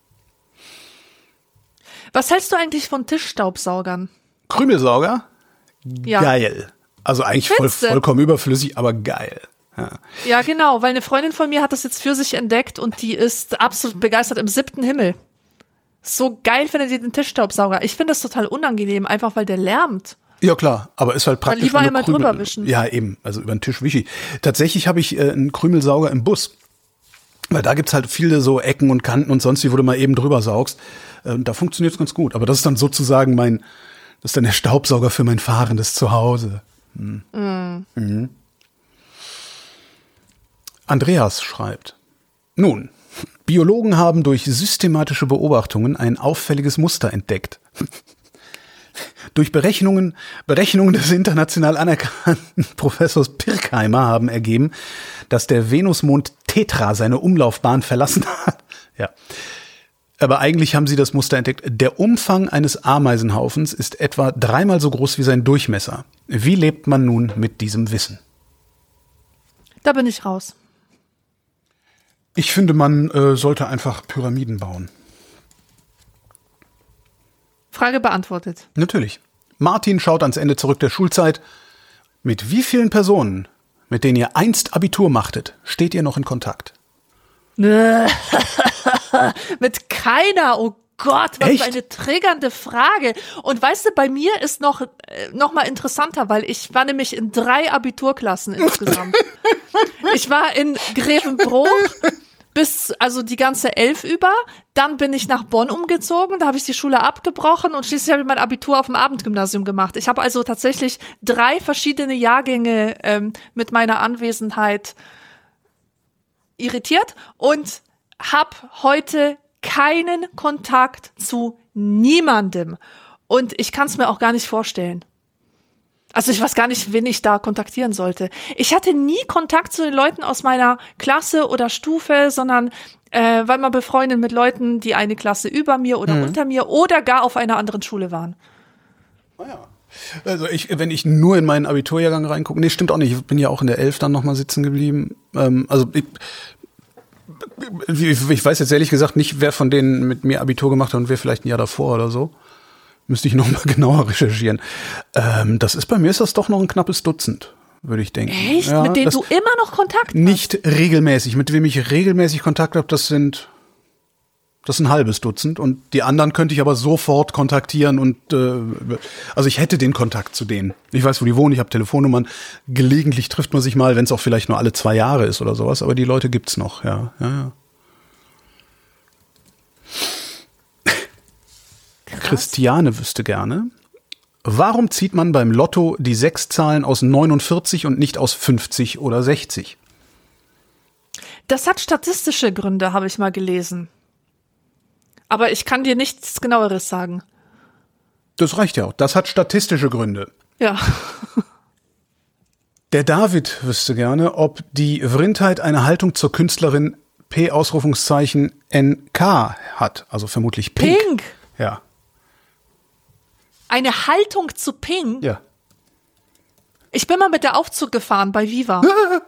Was hältst du eigentlich von Tischstaubsaugern? Krümelsauger? Ja. Geil. Also eigentlich voll, vollkommen überflüssig, aber geil. Ja. ja, genau, weil eine Freundin von mir hat das jetzt für sich entdeckt und die ist absolut begeistert im siebten Himmel. So geil findet sie den Tischstaubsauger. Ich finde das total unangenehm, einfach weil der lärmt. Ja klar, aber ist halt praktisch. Lieber einmal Krümel, drüber wischen. Ja eben, also über den Tisch wischi. Tatsächlich habe ich äh, einen Krümelsauger im Bus. Weil da gibt's halt viele so Ecken und Kanten und sonst wie, wo du mal eben drüber saugst. Äh, da funktioniert's ganz gut. Aber das ist dann sozusagen mein, das ist dann der Staubsauger für mein fahrendes Zuhause. Hm. Mm. Mhm. Andreas schreibt, nun, Biologen haben durch systematische Beobachtungen ein auffälliges Muster entdeckt. Durch Berechnungen, Berechnungen des international anerkannten Professors Pirkheimer haben ergeben, dass der Venusmond Tetra seine Umlaufbahn verlassen hat. Ja. Aber eigentlich haben sie das Muster entdeckt. Der Umfang eines Ameisenhaufens ist etwa dreimal so groß wie sein Durchmesser. Wie lebt man nun mit diesem Wissen? Da bin ich raus. Ich finde, man äh, sollte einfach Pyramiden bauen. Frage beantwortet. Natürlich. Martin schaut ans Ende zurück der Schulzeit. Mit wie vielen Personen, mit denen ihr einst Abitur machtet, steht ihr noch in Kontakt? Mit keiner, oh Gott, was Echt? für eine triggernde Frage. Und weißt du, bei mir ist noch, äh, noch mal interessanter, weil ich war nämlich in drei Abiturklassen insgesamt. Ich war in Grevenbroich bis, also die ganze Elf über. Dann bin ich nach Bonn umgezogen, da habe ich die Schule abgebrochen und schließlich habe ich mein Abitur auf dem Abendgymnasium gemacht. Ich habe also tatsächlich drei verschiedene Jahrgänge ähm, mit meiner Anwesenheit irritiert und habe heute keinen Kontakt zu niemandem. Und ich kann es mir auch gar nicht vorstellen. Also ich weiß gar nicht, wen ich da kontaktieren sollte. Ich hatte nie Kontakt zu den Leuten aus meiner Klasse oder Stufe, sondern äh, war mal befreundet mit Leuten, die eine Klasse über mir oder mhm. unter mir oder gar auf einer anderen Schule waren. Ah ja. Also ich, wenn ich nur in meinen Abiturjahrgang reingucke, nee, stimmt auch nicht. Ich bin ja auch in der Elf dann nochmal sitzen geblieben. Ähm, also ich, ich weiß jetzt ehrlich gesagt nicht, wer von denen mit mir Abitur gemacht hat und wer vielleicht ein Jahr davor oder so. Müsste ich noch mal genauer recherchieren. Ähm, das ist bei mir ist das doch noch ein knappes Dutzend, würde ich denken. Echt? Ja, mit denen du immer noch Kontakt hast? Nicht regelmäßig. Mit wem ich regelmäßig Kontakt habe, das sind das ist ein halbes Dutzend. Und die anderen könnte ich aber sofort kontaktieren. Und äh, also ich hätte den Kontakt zu denen. Ich weiß, wo die wohnen, ich habe Telefonnummern. Gelegentlich trifft man sich mal, wenn es auch vielleicht nur alle zwei Jahre ist oder sowas. Aber die Leute gibt's noch, ja. ja, ja. Christiane wüsste gerne, warum zieht man beim Lotto die sechs Zahlen aus neunundvierzig und nicht aus fünfzig oder sechzig? Das hat statistische Gründe, habe ich mal gelesen. Aber ich kann dir nichts Genaueres sagen. Das reicht ja auch. Das hat statistische Gründe. Ja. Der David wüsste gerne, ob die Vrindheit eine Haltung zur Künstlerin P Ausrufungszeichen N K hat. Also vermutlich Pink. Pink? Ja. Eine Haltung zu Pink? Ja. Ich bin mal mit der Aufzug gefahren bei Viva.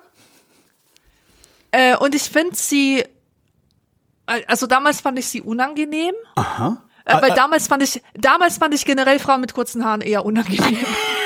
äh, und ich finde sie, also damals fand ich sie unangenehm. Aha. Äh, weil damals fand ich, damals fand ich generell Frauen mit kurzen Haaren eher unangenehm.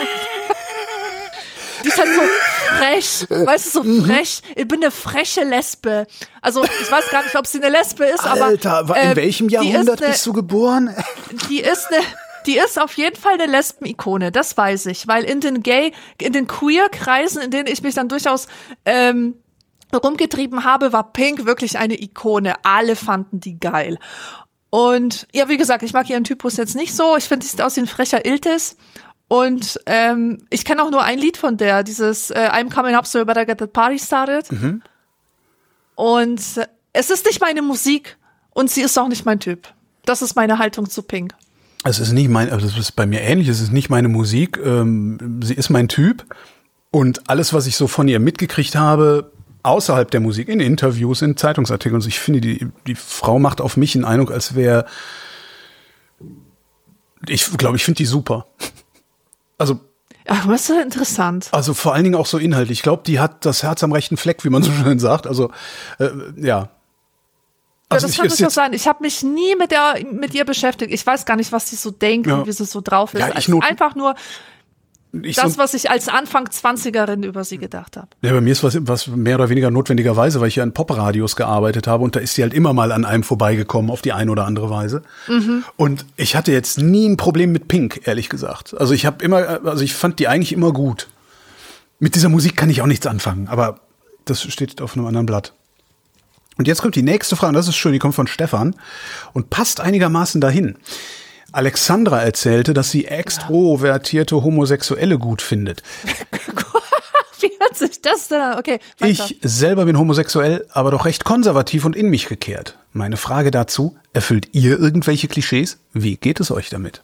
Die ist halt so frech, weißt du, so frech. Ich bin eine freche Lesbe. Also ich weiß gar nicht, ob sie eine Lesbe ist, aber Alter, in äh, welchem Jahrhundert eine, bist du geboren? Die ist eine, die ist auf jeden Fall eine Lesben-Ikone, das weiß ich, weil in den Gay, in den Queer-Kreisen, in denen ich mich dann durchaus ähm, rumgetrieben habe, war Pink wirklich eine Ikone. Alle fanden die geil. Und ja, wie gesagt, ich mag ihren Typus jetzt nicht so. Ich finde, sie sieht aus wie ein frecher Iltis. Und ähm, ich kenne auch nur ein Lied von der, dieses äh, I'm coming up, so you better get the party started. Mhm. Und äh, es ist nicht meine Musik und sie ist auch nicht mein Typ. Das ist meine Haltung zu Pink. Es ist nicht mein, also das ist bei mir ähnlich, es ist nicht meine Musik, ähm, sie ist mein Typ und alles, was ich so von ihr mitgekriegt habe, außerhalb der Musik, in Interviews, in Zeitungsartikeln, also ich finde, die, die Frau macht auf mich einen Eindruck, als wäre, ich glaube, ich finde die super. Also, ach, was ist interessant. Also vor allen Dingen auch so inhaltlich. Ich glaube, die hat das Herz am rechten Fleck, wie man so schön sagt. Also, äh, ja. Also ja, das kann durchaus sein. Ich habe mich nie mit der mit ihr beschäftigt. Ich weiß gar nicht, was sie so denkt ja. und wie sie so drauf ist. Ja, ich nur, einfach nur ich das, so, was ich als Anfang zwanzigerin über sie gedacht habe. Ja, bei mir ist was, was mehr oder weniger notwendigerweise, weil ich ja in Popradios gearbeitet habe und da ist sie halt immer mal an einem vorbeigekommen auf die eine oder andere Weise. Mhm. Und ich hatte jetzt nie ein Problem mit Pink, ehrlich gesagt. Also ich habe immer, also ich fand die eigentlich immer gut. Mit dieser Musik kann ich auch nichts anfangen, aber das steht auf einem anderen Blatt. Und jetzt kommt die nächste Frage, und das ist schön, die kommt von Stefan und passt einigermaßen dahin. Alexandra erzählte, dass sie extrovertierte Homosexuelle gut findet. Wie hört sich das denn an? Okay, weiter. Ich selber bin homosexuell, aber doch recht konservativ und in mich gekehrt. Meine Frage dazu, erfüllt ihr irgendwelche Klischees? Wie geht es euch damit?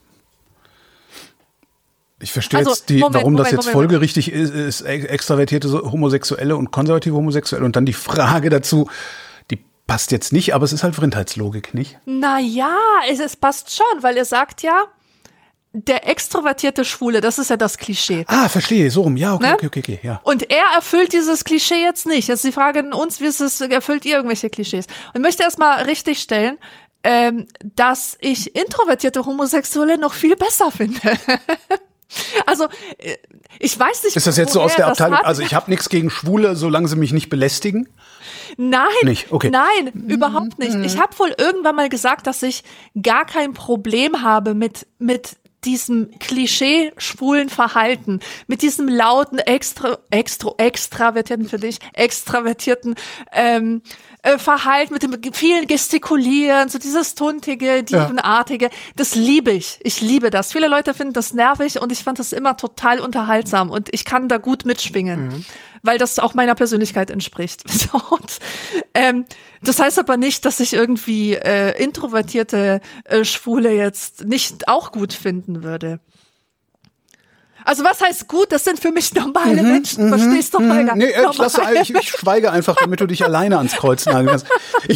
Ich verstehe also, jetzt, die, Moment, warum Moment, das jetzt Moment, folgerichtig ist, ist extravertierte Homosexuelle und konservative Homosexuelle. Und dann die Frage dazu, passt jetzt nicht, aber es ist halt Vrindheitslogik, nicht? Naja, es, es passt schon, weil er sagt ja, der extrovertierte Schwule, das ist ja das Klischee. Ah, verstehe, so rum, ja, okay, ne? okay, okay, okay, ja. Und er erfüllt dieses Klischee jetzt nicht. Jetzt die Frage an uns, wie ist es, erfüllt ihr irgendwelche Klischees? Und ich möchte erstmal richtig stellen, ähm, dass ich introvertierte Homosexuelle noch viel besser finde. Also, ich weiß nicht, ist das jetzt so aus der Abteilung, also ich habe nichts gegen Schwule, solange sie mich nicht belästigen? Nein, nicht. Okay. nein, überhaupt nicht. Ich habe wohl irgendwann mal gesagt, dass ich gar kein Problem habe mit mit diesem Klischee-schwulen Verhalten, mit diesem lauten, extra, extra, extravertierten für dich, extravertierten ähm, äh, Verhalten, mit dem vielen Gestikulieren, so dieses tuntige, dievenartige, ja. Das liebe ich. Ich liebe das. Viele Leute finden das nervig und ich fand das immer total unterhaltsam und ich kann da gut mitschwingen. Mhm. Weil das auch meiner Persönlichkeit entspricht. Und, ähm, das heißt aber nicht, dass ich irgendwie äh, introvertierte äh, Schwule jetzt nicht auch gut finden würde. Also was heißt gut? Das sind für mich normale mhm, Menschen. Mhm, verstehst du, Holger? Nee, ich, lasse, ich, ich schweige einfach, damit du dich alleine ans Kreuz nageln kannst. Ich,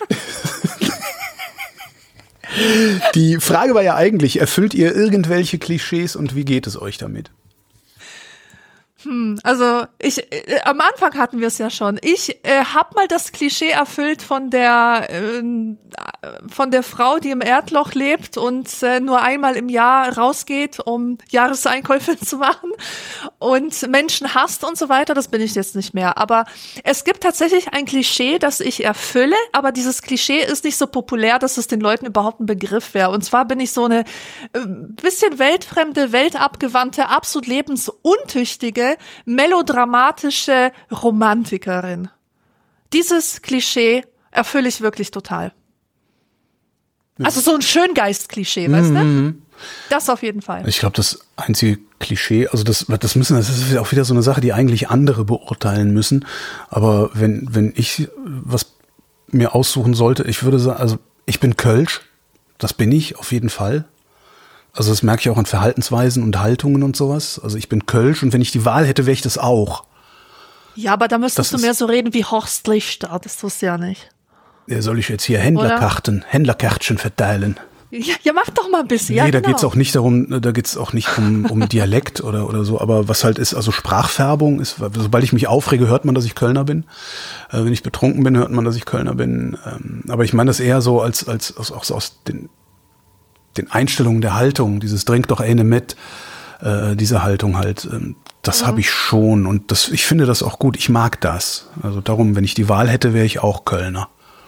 die Frage war ja eigentlich, erfüllt ihr irgendwelche Klischees und wie geht es euch damit? Hm, also ich äh, am Anfang hatten wir es ja schon. Ich äh, habe mal das Klischee erfüllt von der äh, von der Frau, die im Erdloch lebt und äh, nur einmal im Jahr rausgeht, um Jahreseinkäufe zu machen und Menschen hasst und so weiter. Das bin ich jetzt nicht mehr. Aber es gibt tatsächlich ein Klischee, das ich erfülle, aber dieses Klischee ist nicht so populär, dass es den Leuten überhaupt ein Begriff wäre. Und zwar bin ich so eine äh, bisschen weltfremde, weltabgewandte, absolut lebensuntüchtige, melodramatische Romantikerin. Dieses Klischee erfülle ich wirklich total. Also so ein Schöngeist-Klischee, weißt mhm. du? Das auf jeden Fall. Ich glaube, das einzige Klischee, also das, das müssen, das ist auch wieder so eine Sache, die eigentlich andere beurteilen müssen. Aber wenn, wenn ich was mir aussuchen sollte, ich würde sagen, also ich bin Kölsch, das bin ich auf jeden Fall. Also das merke ich auch an Verhaltensweisen und Haltungen und sowas. Also ich bin Kölsch und wenn ich die Wahl hätte, wäre ich das auch. Ja, aber da müsstest das du mehr so reden wie Horst Lichter, das tust du ja nicht. Ja, soll ich jetzt hier Händlerkarten, Händlerkärtchen verteilen? Ja, ja, mach doch mal ein bisschen. Nee, ja, da genau. geht's auch nicht darum, da geht's auch nicht um, um Dialekt oder, oder so, aber was halt ist, also Sprachfärbung ist, sobald ich mich aufrege, hört man, dass ich Kölner bin. Äh, wenn ich betrunken bin, hört man, dass ich Kölner bin. Ähm, aber ich meine das eher so als, als, aus, auch so aus den, den Einstellungen der Haltung, dieses trink doch eine mit, äh, diese Haltung halt, ähm, das mhm. habe ich schon und das, ich finde das auch gut, ich mag das. Also darum, wenn ich die Wahl hätte, wäre ich auch Kölner.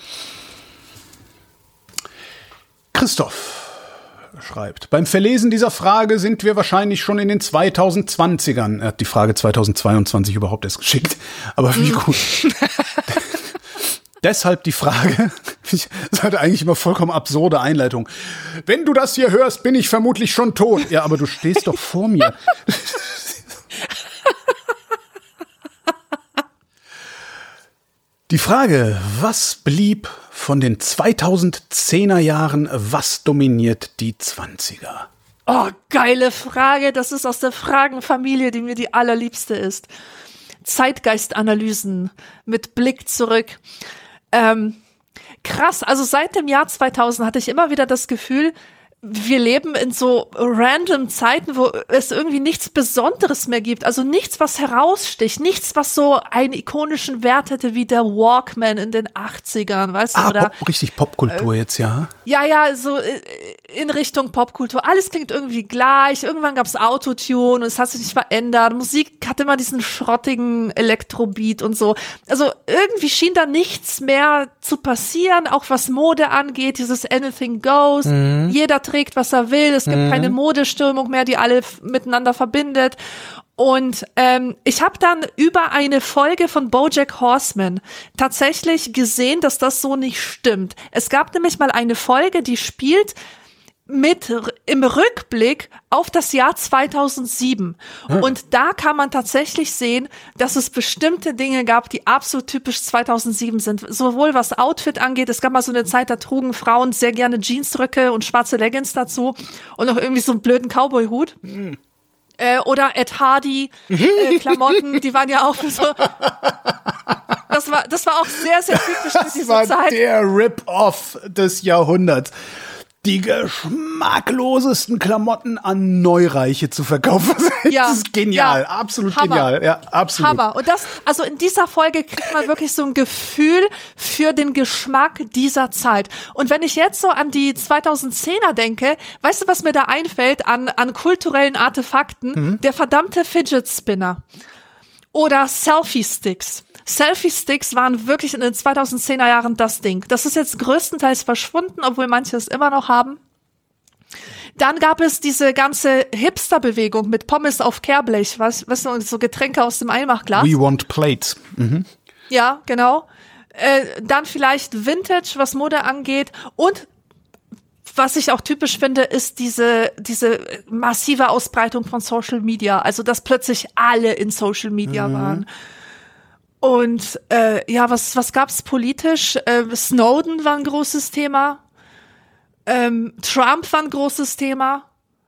Christoph schreibt, beim Verlesen dieser Frage sind wir wahrscheinlich schon in den zweitausendzwanzigern. Er hat die Frage zweitausendzweiundzwanzig überhaupt erst geschickt, aber wie gut. Deshalb die Frage, das hatte eigentlich immer vollkommen absurde Einleitung. Wenn du das hier hörst, bin ich vermutlich schon tot. Ja, aber du stehst doch vor mir. Die Frage, was blieb von den zweitausendzehner Jahren, was dominiert die zwanziger? Oh, geile Frage. Das ist aus der Fragenfamilie, die mir die allerliebste ist. Zeitgeistanalysen mit Blick zurück. Ähm, krass, also seit dem Jahr zweitausend hatte ich immer wieder das Gefühl, wir leben in so random Zeiten, wo es irgendwie nichts Besonderes mehr gibt. Also nichts, was heraussticht. Nichts, was so einen ikonischen Wert hätte wie der Walkman in den achtzigern, weißt du? Ah, oder, Pop, richtig Popkultur äh, jetzt, ja? Ja, ja, so in Richtung Popkultur. Alles klingt irgendwie gleich. Irgendwann gab's Autotune und es hat sich nicht verändert. Musik hat immer diesen schrottigen Elektrobeat und so. Also irgendwie schien da nichts mehr zu passieren, auch was Mode angeht. Dieses Anything Goes. Mhm. Jeder trägt, was er will. Es gibt mhm. keine Modeströmung mehr, die alle f- miteinander verbindet. Und ähm, ich habe dann über eine Folge von BoJack Horseman tatsächlich gesehen, dass das so nicht stimmt. Es gab nämlich mal eine Folge, die spielt mit im Rückblick auf das Jahr zweitausendsieben. Hm. Und da kann man tatsächlich sehen, dass es bestimmte Dinge gab, die absolut typisch zweitausendsieben sind. Sowohl was Outfit angeht, es gab mal so eine Zeit, da trugen Frauen sehr gerne Jeansröcke und schwarze Leggings dazu und noch irgendwie so einen blöden Cowboy-Hut. Hm. Äh, oder Ed Hardy äh, Klamotten, die waren ja auch so. Das war, das war auch sehr, sehr typisch für diese Zeit. Das war der Rip-Off des Jahrhunderts. Die geschmacklosesten Klamotten an Neureiche zu verkaufen. Das ja, ist genial, ja, absolut Hammer. genial. Ja, absolut. Hammer. Und das, also in dieser Folge kriegt man wirklich so ein Gefühl für den Geschmack dieser Zeit. Und wenn ich jetzt so an die zweitausendzehner denke, weißt du, was mir da einfällt an, an kulturellen Artefakten? Mhm. Der verdammte Fidget Spinner. Oder Selfie-Sticks. Selfie-Sticks waren wirklich in den zweitausendzehner Jahren das Ding. Das ist jetzt größtenteils verschwunden, obwohl manche es immer noch haben. Dann gab es diese ganze Hipster-Bewegung mit Pommes auf Kehrblech, was, was so Getränke aus dem Einmachglas. We want plates. Mhm. Ja, genau. Äh, dann vielleicht Vintage, was Mode angeht. Und was ich auch typisch finde, ist diese diese massive Ausbreitung von Social Media. Also, dass plötzlich alle in Social Media mhm. waren. Und äh, ja, was was gab's politisch? Äh, Snowden war ein großes Thema. Ähm, Trump war ein großes Thema.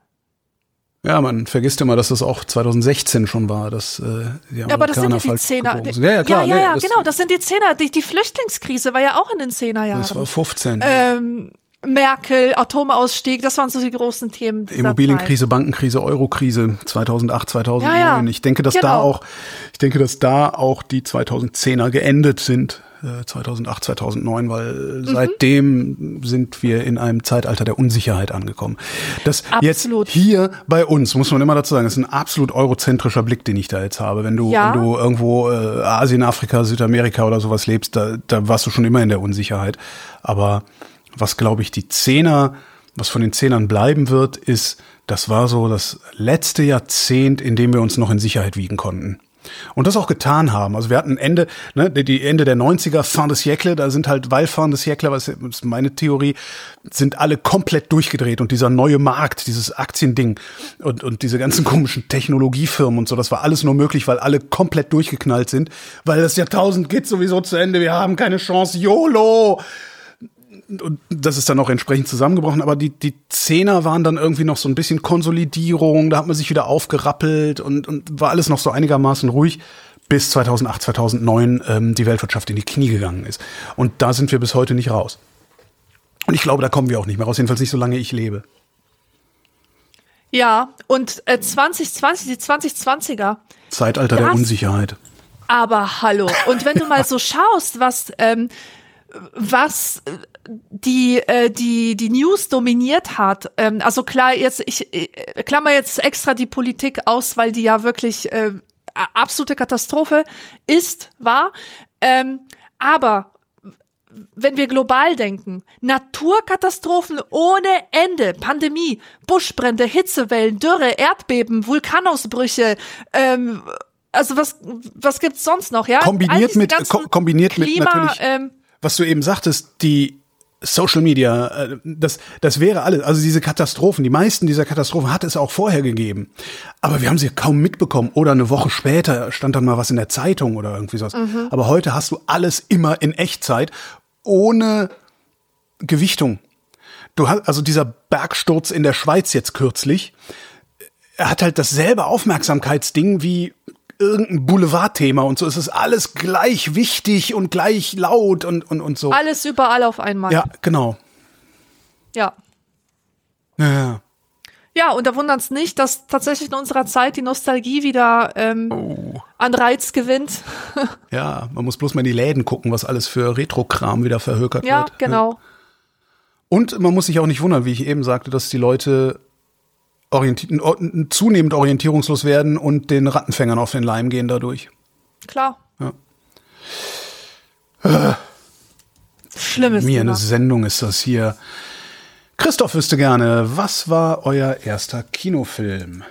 Ja, man vergisst immer, dass das auch zweitausendsechzehn schon war, dass äh, die Amerikaner ja, aber das sind ja die falsch Zehner. gebogen sind. Ja, ja, klar. Ja, ja, ja nee, genau, das sind die Zehner. Die, die Flüchtlingskrise war ja auch in den Zehner Jahren. Das war fünfzehn. Ähm, Merkel, Atomausstieg, das waren so die großen Themen. Immobilienkrise, Bankenkrise, Eurokrise zweitaunacht, zweitausendneun. Ja, ja. Ich denke, dass genau. da auch, ich denke, dass da auch die zweitausendzehner geendet sind. zweitausendacht, zweitausendneun, weil mhm. seitdem sind wir in einem Zeitalter der Unsicherheit angekommen. Das absolut. Jetzt hier bei uns, muss man immer dazu sagen, ist ein absolut eurozentrischer Blick, den ich da jetzt habe. Wenn du, ja. wenn du irgendwo äh, Asien, Afrika, Südamerika oder sowas lebst, da, da warst du schon immer in der Unsicherheit. Aber was, glaube ich, die Zehner, was von den Zehnern bleiben wird, ist, das war so das letzte Jahrzehnt, in dem wir uns noch in Sicherheit wiegen konnten. Und das auch getan haben. Also wir hatten Ende, ne, die Ende der neunziger, fin de siècle, da sind halt, weil fin de siècle, was ist meine Theorie, sind alle komplett durchgedreht und dieser neue Markt, dieses Aktiending und, und diese ganzen komischen Technologiefirmen und so, das war alles nur möglich, weil alle komplett durchgeknallt sind, weil das Jahrtausend geht sowieso zu Ende, wir haben keine Chance, YOLO! Und das ist dann auch entsprechend zusammengebrochen, aber die die Zehner waren dann irgendwie noch so ein bisschen Konsolidierung, da hat man sich wieder aufgerappelt und und war alles noch so einigermaßen ruhig, bis zweitausendacht, zweitausendneun ähm, die Weltwirtschaft in die Knie gegangen ist. Und da sind wir bis heute nicht raus. Und ich glaube, da kommen wir auch nicht mehr raus, jedenfalls nicht, solange ich lebe. Ja, und äh, zwanzig zwanzig, die zwanzig zwanziger. Zeitalter der Unsicherheit. Aber hallo, und wenn du mal so schaust, was ähm, was die äh, die die News dominiert hat, ähm, also klar jetzt ich äh, klammer jetzt extra die Politik aus, weil die ja wirklich äh, absolute Katastrophe ist, war, ähm, aber wenn wir global denken, Naturkatastrophen ohne Ende, Pandemie, Buschbrände, Hitzewellen, Dürre, Erdbeben, Vulkanausbrüche, ähm, also was was gibt's sonst noch, ja? Kombiniert mit ko- kombiniert Klima, mit natürlich ähm, was du eben sagtest, die Social Media, das, das wäre alles, also diese Katastrophen, die meisten dieser Katastrophen hat es auch vorher gegeben. Aber wir haben sie kaum mitbekommen. Oder eine Woche später stand dann mal was in der Zeitung oder irgendwie sowas. Mhm. Aber heute hast du alles immer in Echtzeit, ohne Gewichtung. Du hast, also dieser Bergsturz in der Schweiz jetzt kürzlich, er hat halt dasselbe Aufmerksamkeitsding wie irgendein Boulevardthema und so. Es ist alles gleich wichtig und gleich laut und, und, und so. Alles überall auf einmal. Ja, genau. Ja. Ja, ja und da wundert es nicht, dass tatsächlich in unserer Zeit die Nostalgie wieder ähm, oh. an Reiz gewinnt. Ja, man muss bloß mal in die Läden gucken, was alles für Retro-Kram wieder verhökert ja, wird. Genau. Ja, genau. Und man muss sich auch nicht wundern, wie ich eben sagte, dass die Leute Orienti- zunehmend orientierungslos werden und den Rattenfängern auf den Leim gehen dadurch. Klar. Ja. Äh, Schlimmes. Mir eine Sendung ist das hier. Christoph wüsste gerne, was war euer erster Kinofilm?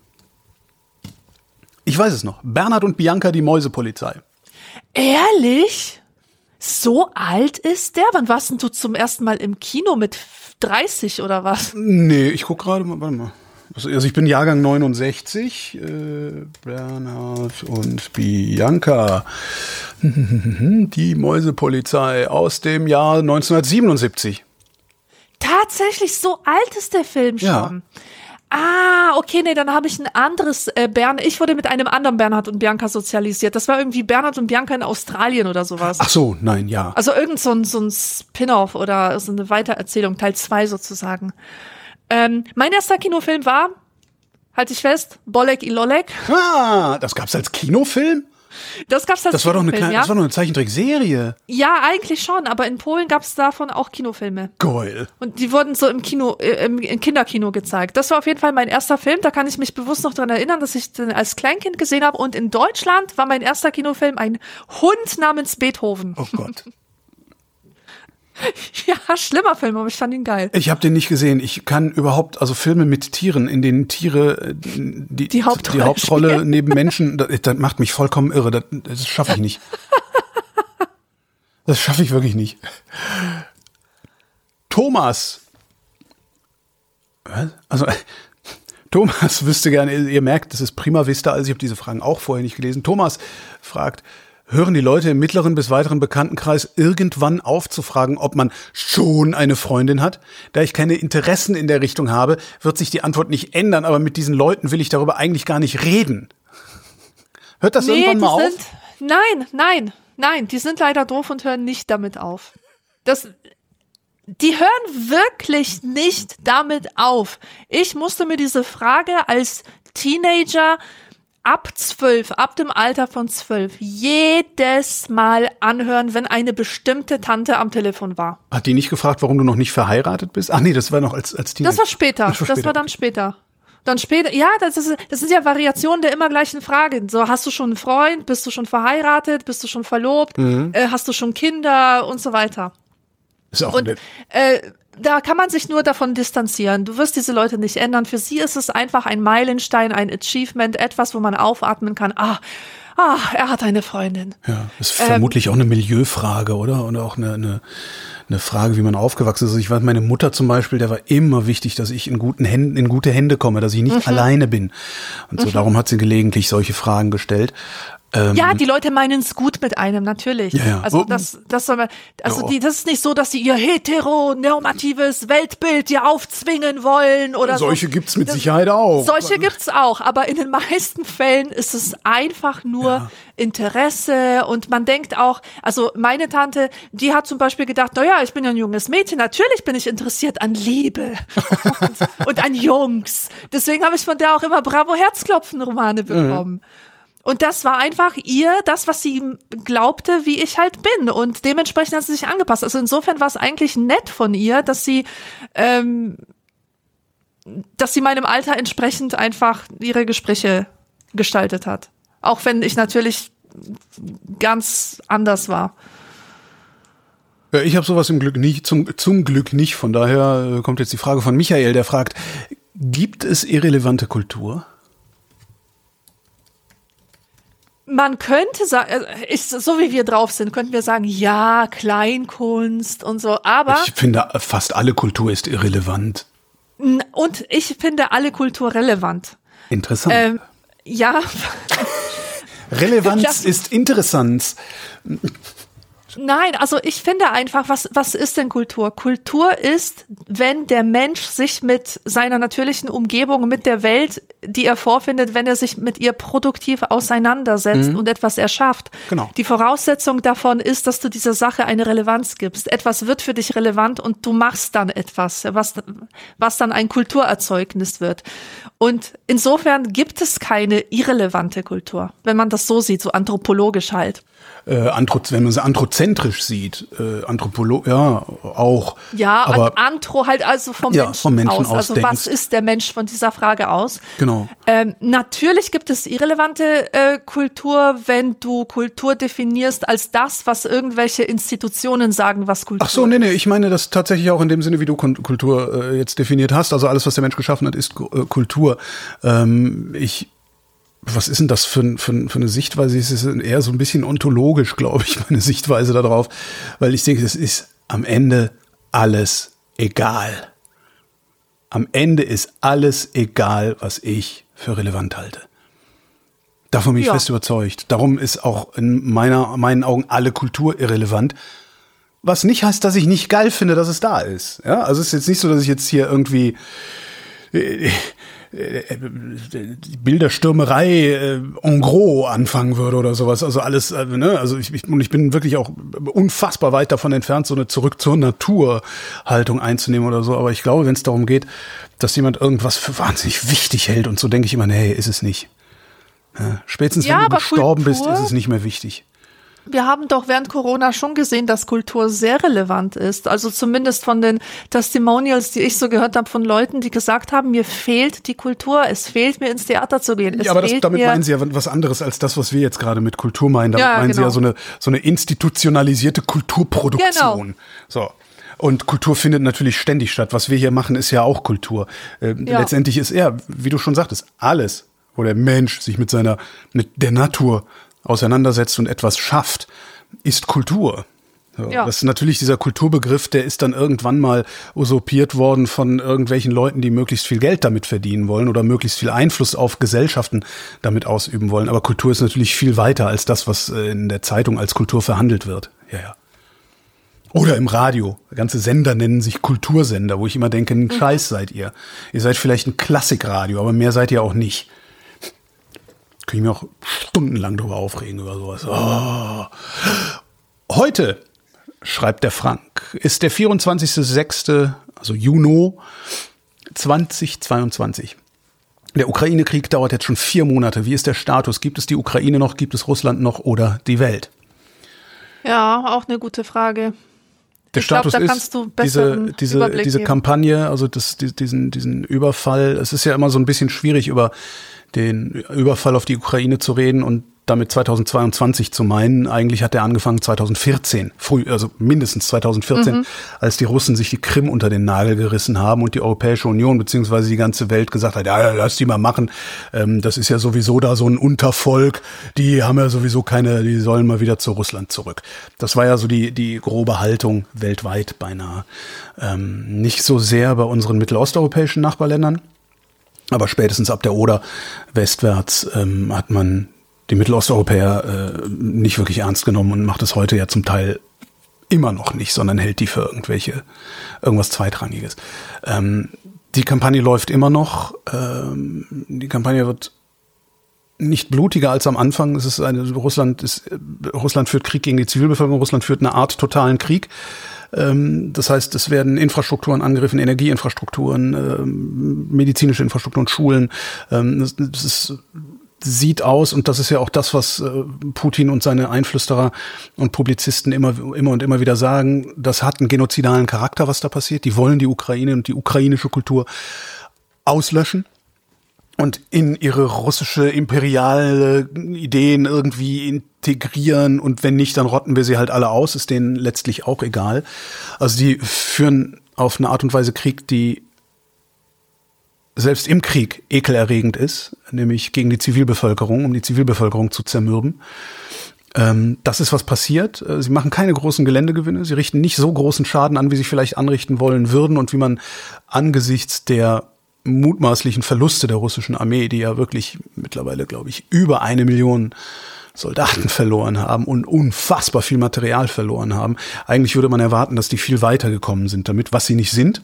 Ich weiß es noch. Bernhard und Bianca, die Mäusepolizei. Ehrlich? So alt ist der? Wann warst denn du zum ersten Mal im Kino, mit dreißig oder was? Nee, ich guck gerade mal, warte mal. Also ich bin Jahrgang neunundsechzig, äh, Bernhard und Bianca, die Mäusepolizei aus dem Jahr neunzehnhundertsiebenundsiebzig. Tatsächlich, so alt ist der Film schon. Ja. Ah, okay, nee, dann habe ich ein anderes äh, Bernhard. Ich wurde mit einem anderen Bernhard und Bianca sozialisiert. Das war irgendwie Bernhard und Bianca in Australien oder sowas. Ach so, nein, ja. Also irgend so ein, so ein Spin-off oder so eine Weitererzählung, Teil zwei sozusagen. Ähm, mein erster Kinofilm war, halte ich fest, Bolek i Lolek. Ah, das gab's als Kinofilm? Das gab's als das war Kinofilm, doch eine kleine, ja? Das war doch eine Zeichentrickserie. Ja, eigentlich schon, aber in Polen gab's davon auch Kinofilme. Geil. Und die wurden so im Kino, äh, im, im Kinderkino gezeigt. Das war auf jeden Fall mein erster Film. Da kann ich mich bewusst noch dran erinnern, dass ich den als Kleinkind gesehen habe. Und in Deutschland war mein erster Kinofilm ein Hund namens Beethoven. Oh Gott. Ja, schlimmer Film, aber ich fand ihn geil. Ich habe den nicht gesehen. Ich kann überhaupt, also Filme mit Tieren, in denen Tiere die, die Hauptrolle, die Hauptrolle neben Menschen, das, das macht mich vollkommen irre. Das, das schaffe ich nicht. Das schaffe ich wirklich nicht. Thomas. Was? Also, Thomas wüsste gerne, ihr merkt, das ist prima vista, also ich habe diese Fragen auch vorher nicht gelesen. Thomas fragt, hören die Leute im mittleren bis weiteren Bekanntenkreis irgendwann auf zu fragen, ob man schon eine Freundin hat? Da ich keine Interessen in der Richtung habe, wird sich die Antwort nicht ändern, aber mit diesen Leuten will ich darüber eigentlich gar nicht reden. Hört das nee, irgendwann mal auf? Sind, nein, nein, nein, die sind leider doof und hören nicht damit auf. Das, die hören wirklich nicht damit auf. Ich musste mir diese Frage als Teenager ab zwölf, ab dem Alter von zwölf, jedes Mal anhören, wenn eine bestimmte Tante am Telefon war. Hat die nicht gefragt, warum du noch nicht verheiratet bist? Ach nee, das war noch als, als Teenager. Das war später, das war, später. Das war dann später. Dann später, ja, das ist, das sind ja Variationen der immer gleichen Fragen. So, hast du schon einen Freund? Bist du schon verheiratet? Bist du schon verlobt? Mhm. Äh, hast du schon Kinder? Und so weiter. Ist auch und äh, da kann man sich nur davon distanzieren. Du wirst diese Leute nicht ändern. Für sie ist es einfach ein Meilenstein, ein Achievement, etwas, wo man aufatmen kann. Ah, ah, er hat eine Freundin. Ja, das ist ähm, vermutlich auch eine Milieufrage, oder? Und auch eine, eine, eine Frage, wie man aufgewachsen ist. Also ich weiß, meine Mutter zum Beispiel, der war immer wichtig, dass ich in guten Händen, in gute Hände komme, dass ich nicht mhm. alleine bin. Und so, mhm. darum hat sie gelegentlich solche Fragen gestellt. Ähm, ja, die Leute meinen es gut mit einem, natürlich. Ja, ja. Also das, das soll man, also die, das ist nicht so, dass sie ihr heteronormatives Weltbild dir aufzwingen wollen oder solche so. gibt's mit das, Sicherheit auch. Solche gibt's auch, aber in den meisten Fällen ist es einfach nur ja. Interesse und man denkt auch, also meine Tante, die hat zum Beispiel gedacht, naja, ich bin ja ein junges Mädchen, natürlich bin ich interessiert an Liebe und, und an Jungs. Deswegen habe ich von der auch immer Bravo Herzklopfen Romane bekommen. Mhm. Und das war einfach ihr, das, was sie glaubte, wie ich halt bin. Und dementsprechend hat sie sich angepasst. Also insofern war es eigentlich nett von ihr, dass sie, ähm, dass sie meinem Alter entsprechend einfach ihre Gespräche gestaltet hat. Auch wenn ich natürlich ganz anders war. Ja, ich habe sowas im Glück nicht, zum, zum Glück nicht. Von daher kommt jetzt die Frage von Michael, der fragt, gibt es irrelevante Kultur? Man könnte sagen, ist, so wie wir drauf sind, könnten wir sagen, ja, Kleinkunst und so, aber... Ich finde, fast alle Kultur ist irrelevant. Und ich finde alle Kultur relevant. Interessant. Ähm, ja. Relevanz das, ist interessant. Nein, also ich finde einfach, was, was ist denn Kultur? Kultur ist, wenn der Mensch sich mit seiner natürlichen Umgebung, mit der Welt, die er vorfindet, wenn er sich mit ihr produktiv auseinandersetzt mhm. und etwas erschafft. Genau. Die Voraussetzung davon ist, dass du dieser Sache eine Relevanz gibst. Etwas wird für dich relevant und du machst dann etwas, was, was dann ein Kulturerzeugnis wird. Und insofern gibt es keine irrelevante Kultur, wenn man das so sieht, so anthropologisch halt. Äh, Anthro- wenn man sie anthrozentrisch sieht, äh, Anthropolo, ja, auch. Ja, aber Anthro halt also vom, ja, Menschen vom Menschen aus. aus. Also denkst. Was ist der Mensch von dieser Frage aus? Genau. Ähm, natürlich gibt es irrelevante äh, Kultur, wenn du Kultur definierst als das, was irgendwelche Institutionen sagen, was Kultur ist. Ach so, nee, nee, ich meine das tatsächlich auch in dem Sinne, wie du Kultur äh, jetzt definiert hast. Also alles, was der Mensch geschaffen hat, ist äh, Kultur. Ähm, ich Was ist denn das für, für, für eine Sichtweise? Es ist eher so ein bisschen ontologisch, glaube ich, meine Sichtweise darauf. Weil ich denke, es ist am Ende alles egal. Am Ende ist alles egal, was ich für relevant halte. Davon bin ich ja. fest überzeugt. Darum ist auch in meiner, meinen Augen alle Kultur irrelevant. Was nicht heißt, dass ich nicht geil finde, dass es da ist. Ja, also es ist jetzt nicht so, dass ich jetzt hier irgendwie äh, Bilderstürmerei äh, en gros anfangen würde oder sowas. Also alles, äh, ne, also ich, ich, und ich bin wirklich auch unfassbar weit davon entfernt, so eine zurück zur Natur Haltung einzunehmen oder so. Aber ich glaube, wenn es darum geht, dass jemand irgendwas für wahnsinnig wichtig hält und so, denke ich immer, nee, ist es nicht. Ja, spätestens ja, wenn du gestorben Kultur, bist, ist es nicht mehr wichtig. Wir haben doch während Corona schon gesehen, dass Kultur sehr relevant ist. Also zumindest von den Testimonials, die ich so gehört habe von Leuten, die gesagt haben, mir fehlt die Kultur, es fehlt mir ins Theater zu gehen. Es ja, aber das, fehlt damit mir meinen Sie ja was anderes als das, was wir jetzt gerade mit Kultur meinen. Damit ja, meinen genau. Sie ja so eine, so eine institutionalisierte Kulturproduktion. Genau. So. Und Kultur findet natürlich ständig statt. Was wir hier machen, ist ja auch Kultur. Äh, ja. Letztendlich ist er, wie du schon sagtest, alles, wo der Mensch sich mit seiner, mit der Natur auseinandersetzt und etwas schafft, ist Kultur. So, ja. Das ist natürlich dieser Kulturbegriff, der ist dann irgendwann mal usurpiert worden von irgendwelchen Leuten, die möglichst viel Geld damit verdienen wollen oder möglichst viel Einfluss auf Gesellschaften damit ausüben wollen. Aber Kultur ist natürlich viel weiter als das, was in der Zeitung als Kultur verhandelt wird. Ja, ja. Oder im Radio. Ganze Sender nennen sich Kultursender, wo ich immer denke, ein Scheiß seid ihr. Ihr seid vielleicht ein Klassikradio, aber mehr seid ihr auch nicht. Kann ich mir auch stundenlang drüber aufregen, über sowas. Oh. Heute schreibt der Frank, ist der vierundzwanzigster sechster, also Juni zweitausendzweiundzwanzig. Der Ukraine-Krieg dauert jetzt schon vier Monate. Wie ist der Status? Gibt es die Ukraine noch? Gibt es Russland noch oder die Welt? Ja, auch eine gute Frage. Der ich Status glaub, da ist du diese diese diese Kampagne, also das, diesen diesen Überfall. Es ist ja immer so ein bisschen schwierig, über den Überfall auf die Ukraine zu reden und damit zweitausendzweiundzwanzig zu meinen. Eigentlich hat der angefangen zweitausendvierzehn, früh, also mindestens zweitausendvierzehn, mhm. als die Russen sich die Krim unter den Nagel gerissen haben und die Europäische Union beziehungsweise die ganze Welt gesagt hat, ja, lass die mal machen. Ähm, das ist ja sowieso da so ein Untervolk. Die haben ja sowieso keine, die sollen mal wieder zu Russland zurück. Das war ja so die die grobe Haltung weltweit beinahe. Ähm, nicht so sehr bei unseren mittelosteuropäischen Nachbarländern, aber spätestens ab der Oder westwärts ähm, hat man die Mittelosteuropäer äh, nicht wirklich ernst genommen und macht es heute ja zum Teil immer noch nicht, sondern hält die für irgendwelche, irgendwas Zweitrangiges. Ähm, die Kampagne läuft immer noch. Ähm, die Kampagne wird nicht blutiger als am Anfang. Es ist eine, Russland ist, Russland führt Krieg gegen die Zivilbevölkerung. Russland führt eine Art totalen Krieg. Ähm, das heißt, es werden Infrastrukturen angegriffen, Energieinfrastrukturen, ähm, medizinische Infrastrukturen, Schulen. Ähm, das, das ist sieht aus, und das ist ja auch das, was äh, Putin und seine Einflüsterer und Publizisten immer, immer und immer wieder sagen, das hat einen genozidalen Charakter, was da passiert. Die wollen die Ukraine und die ukrainische Kultur auslöschen und in ihre russische imperiale Ideen irgendwie integrieren, und wenn nicht, dann rotten wir sie halt alle aus, ist denen letztlich auch egal. Also die führen auf eine Art und Weise Krieg, die selbst im Krieg ekelerregend ist, nämlich gegen die Zivilbevölkerung, um die Zivilbevölkerung zu zermürben. Ähm, das ist, was passiert. Sie machen keine großen Geländegewinne, sie richten nicht so großen Schaden an, wie sie vielleicht anrichten wollen würden und wie man angesichts der mutmaßlichen Verluste der russischen Armee, die ja wirklich mittlerweile, glaube ich, über eine Million Soldaten verloren haben und unfassbar viel Material verloren haben. Eigentlich würde man erwarten, dass die viel weiter gekommen sind damit, was sie nicht sind.